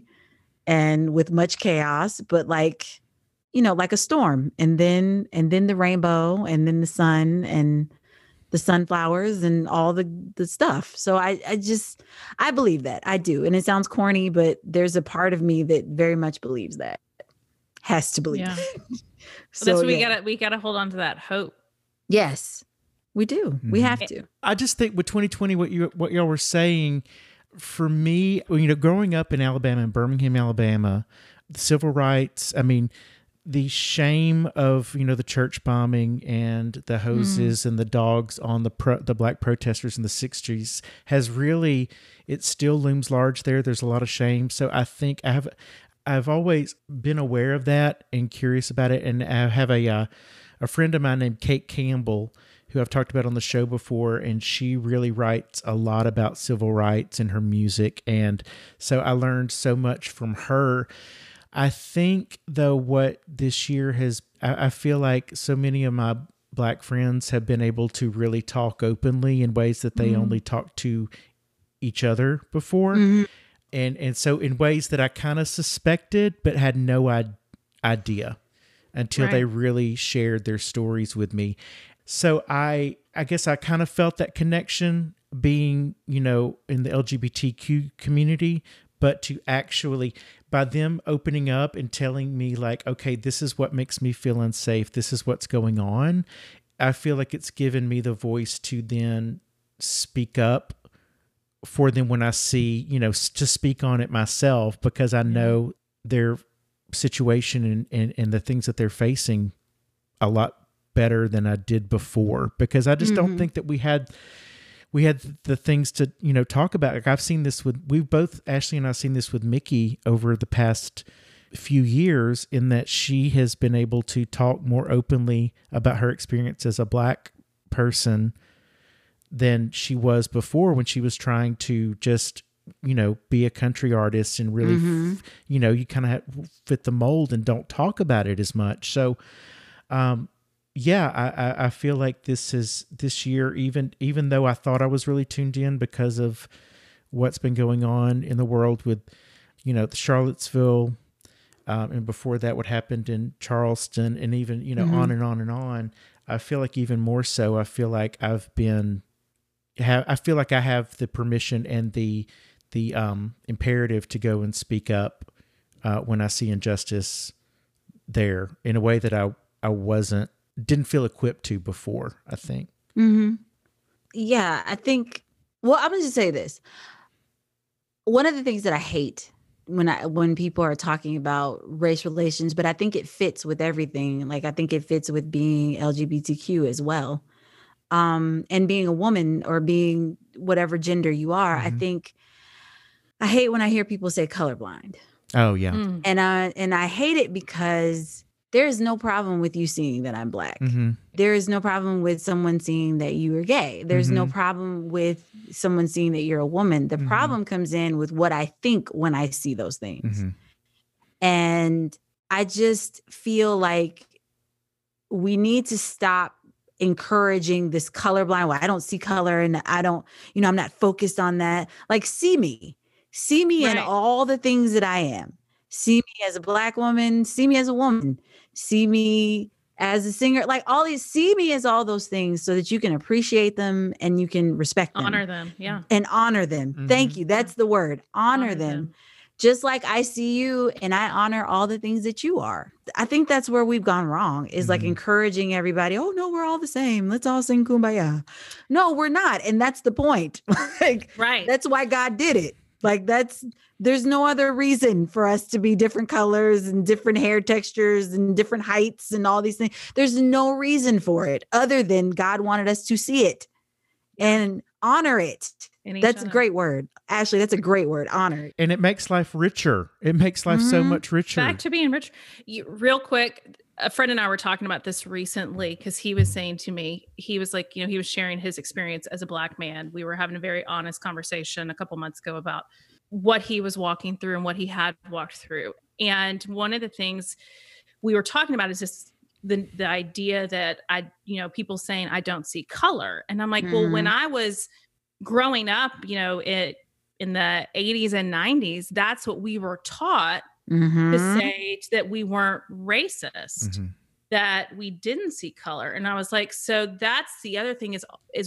and with much chaos, but like, you know, like a storm, and then and then the rainbow, and then the sun, and the sunflowers, and all the the stuff. So I I just I believe that. I do, and it sounds corny, but there's a part of me that very much believes that, has to believe. Yeah. That. So So that's what we yeah. gotta we gotta hold on to that hope. Yes, we do. We Mhm. have to. I just think with twenty twenty, what you what y'all were saying, for me, well, you know, growing up in Alabama, in Birmingham, Alabama, the civil rights. I mean, the shame of you know the church bombing and the hoses and the dogs on the pro, the black protesters in the sixties has really, it still looms large there. There's a lot of shame. So I think I have, I've always been aware of that and curious about it. And I have a uh, a friend of mine named Kate Campbell, who I've talked about on the show before, and she really writes a lot about civil rights in her music. And so I learned so much from her. I think, though, what this year has, I, I feel like so many of my black friends have been able to really talk openly in ways that they Mhm. only talked to each other before. Mhm. And, and so in ways that I kind of suspected, but had no I- idea until they Right. really shared their stories with me. So I, I guess I kind of felt that connection being, you know, in the L G B T Q community, but to actually, by them opening up and telling me like, okay, this is what makes me feel unsafe. This is what's going on. I feel like it's given me the voice to then speak up for them when I see, you know, s- to speak on it myself, because I know their situation and, and, and the things that they're facing a lot better than I did before, because I just don't Mhm. think that we had we had the things to, you know, talk about. Like I've seen this with, we've both, Ashley and I've seen this with Mickey over the past few years, in that she has been able to talk more openly about her experience as a black person than she was before, when she was trying to just, you know, be a country artist and really, Mhm. f- you know, you kind of fit the mold and don't talk about it as much. So, um, yeah, I, I, I feel like this is this year, even even though I thought I was really tuned in because of what's been going on in the world with, you know, the Charlottesville, um, and before that, what happened in Charleston, and even, you know, Mhm. on and on and on. I feel like even more so, I feel like I've been, have, I feel like I have the permission and the the um, imperative to go and speak up uh, when I see injustice there in a way that I I wasn't didn't feel equipped to before, I think. Mm-hmm. Yeah, I think. Well, I'm gonna just say this. One of the things that I hate when I when people are talking about race relations, but I think it fits with everything. Like I think it fits with being L G B T Q as well. Um, and being a woman or being whatever gender you are, mm-hmm. I think I hate when I hear people say colorblind. Oh yeah. Mm. And I and I hate it because there is no problem with you seeing that I'm Black. Mm-hmm. There is no problem with someone seeing that you are gay. There's mm-hmm. no problem with someone seeing that you're a woman. The mm-hmm. problem comes in with what I think when I see those things. Mm-hmm. And I just feel like we need to stop encouraging this colorblind. Well, I don't see color and I don't, you know, I'm not focused on that. Like, see me, see me right. in all the things that I am. See me as a Black woman, see me as a woman, see me as a singer, like all these, see me as all those things so that you can appreciate them and you can respect them. Honor them. Yeah. And honor them. Mm-hmm. Thank you. That's the word. Honor, honor them. them. Just like I see you and I honor all the things that you are. I think that's where we've gone wrong is mm-hmm. like encouraging everybody. Oh no, we're all the same. Let's all sing Kumbaya. No, we're not. And that's the point. Like, right. That's why God did it. Like that's, there's no other reason for us to be different colors and different hair textures and different heights and all these things. There's no reason for it other than God wanted us to see it and honor it. That's other. a great word. Ashley, that's a great word. Honor. And it makes life richer. It makes life mm-hmm. so much richer. Back to being rich. You, real quick, a friend and I were talking about this recently because he was saying to me, he was like, you know, he was sharing his experience as a Black man. We were having a very honest conversation a couple months ago about what he was walking through and what he had walked through. And one of the things we were talking about is just the the idea that I, you know, people saying I don't see color. And I'm like, mm-hmm. well, when I was growing up, you know, it in the eighties and nineties, that's what we were taught mm-hmm. to say that we weren't racist, mm-hmm. that we didn't see color. And I was like, so that's the other thing is, is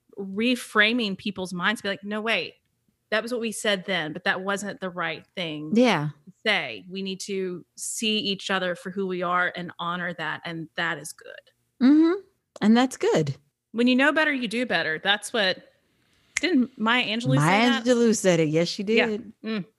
reframing people's minds to be like, no, wait, that was what we said then, but that wasn't the right thing yeah. to say. We need to see each other for who we are and honor that. And that is good. Mm-hmm. And that's good. When you know better, you do better. That's what, didn't Maya Angelou Maya say that? Maya Angelou said it. Yes, she did. Yeah. Mm.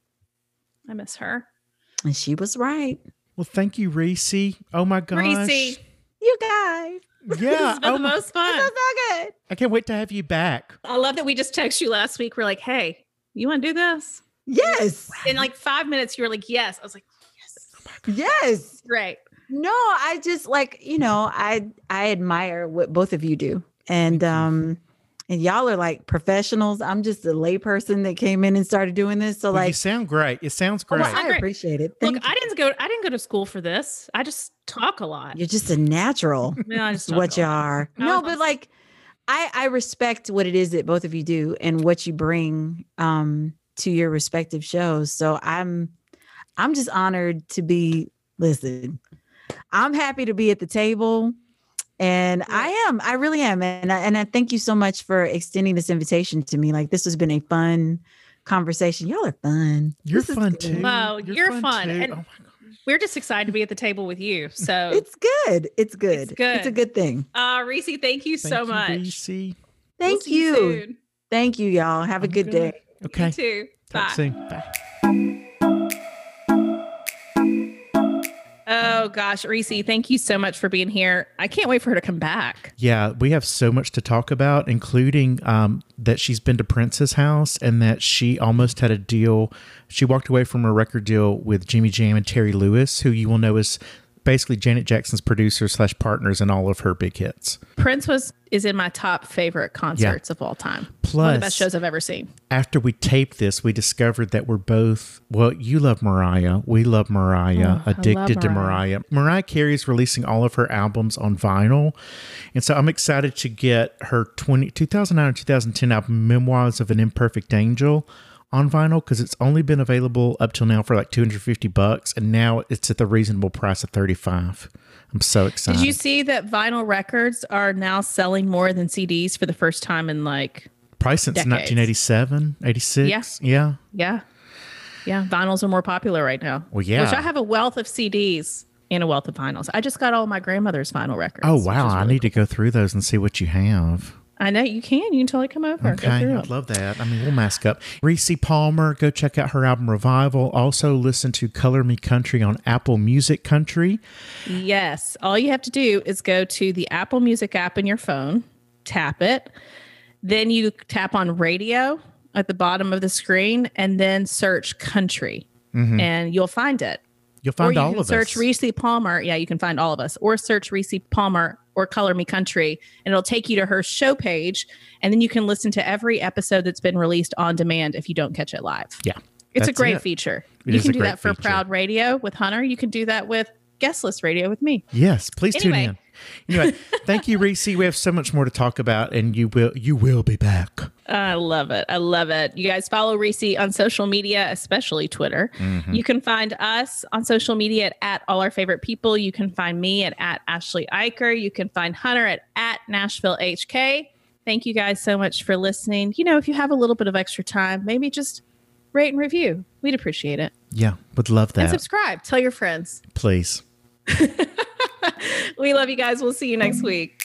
I miss her. And she was right. Well, thank you, Reese. Oh my gosh. Reese. You guys. Yeah. This has been oh the most fun. This is so good. I can't wait to have you back. I love that we just texted you last week. We're like, hey, you want to do this? Yes. In like five minutes, you were like, yes. I was like, yes. Oh yes. Great. No, I just like, you know, I I admire what both of you do. And um and y'all are like professionals. I'm just a layperson that came in and started doing this. So well, like, you sound great. It sounds great. Oh, well, I appreciate it. Thank Look, you. I didn't go. I didn't go to school for this. I just talk a lot. You're just a natural. Yeah, I just what you are. No, but like, I I respect what it is that both of you do and what you bring um to your respective shows. So I'm I'm just honored to be. Listen, I'm happy to be at the table. And yeah. I am, I really am. And I, and I thank you so much for extending this invitation to me. Like this has been a fun conversation. Y'all are fun. You're this fun too. Well, you're, you're fun. fun. And oh we're just excited to be at the table with you. So it's good. It's good. It's good. It's a good thing. Uh, Reese, thank you thank so you, much. Reese. Thank we'll you. you thank you, y'all. Have I'm a good, good. day. Okay. You too. Talk Bye. soon. Bye. Oh gosh, Reese, thank you so much for being here. I can't wait for her to come back. Yeah, we have so much to talk about, including um, that she's been to Prince's house and that she almost had a deal. She walked away from a record deal with Jimmy Jam and Terry Lewis, who you will know is basically Janet Jackson's producer slash partners in all of her big hits. Prince was is in my top favorite concerts yeah. of all time. Plus, one of the best shows I've ever seen. After we taped this, we discovered that we're both, well, you love Mariah. We love Mariah, oh, addicted love to Mariah. Mariah. Mariah Carey is releasing all of her albums on vinyl. And so I'm excited to get her twenty, two thousand nine or two thousand ten album, Memoirs of an Imperfect Angel, on vinyl because it's only been available up till now for like two hundred fifty bucks, and now it's at the reasonable price of thirty-five. I'm so excited. Did you see that vinyl records are now selling more than C Ds for the first time in like probably since decades. nineteen eighty-seven, eighty-six? Yeah. Yeah. Yeah. Yeah. Vinyls are more popular right now. Well, yeah. Which I have a wealth of C Ds and a wealth of vinyls. I just got all my grandmother's vinyl records. Oh, wow. Really I need cool. to go through those and see what you have. I know you can. You can totally come over. Okay, I'd love that. I mean, we'll mask up. Reese Palmer, go check out her album Revival. Also, listen to Color Me Country on Apple Music Country. Yes. All you have to do is go to the Apple Music app in your phone, tap it. Then you tap on radio at the bottom of the screen and then search country mm-hmm. and you'll find it. You'll find or you all can of search us. Reese Palmer. Yeah, you can find all of us. Or search Reese Palmer or Color Me Country, and it'll take you to her show page. And then you can listen to every episode that's been released on demand if you don't catch it live. Yeah. It's a that's great it. feature. It you is can a do great that for feature. Proud Radio with Hunter. You can do that with Guest List Radio with me. Yes, please Anyway. tune in. Anyway, thank you, Reese. We have so much more to talk about, and you will you will be back. I love it. I love it. You guys follow Reese on social media, especially Twitter. Mm-hmm. You can find us on social media at, at All Our Favorite People. You can find me at, at Ashley Eicher. You can find Hunter at, at Nashville H K. Thank you guys so much for listening. You know, if you have a little bit of extra time, maybe just rate and review. We'd appreciate it. Yeah, would love that. And subscribe. Tell your friends. Please. We love you guys. We'll see you next week.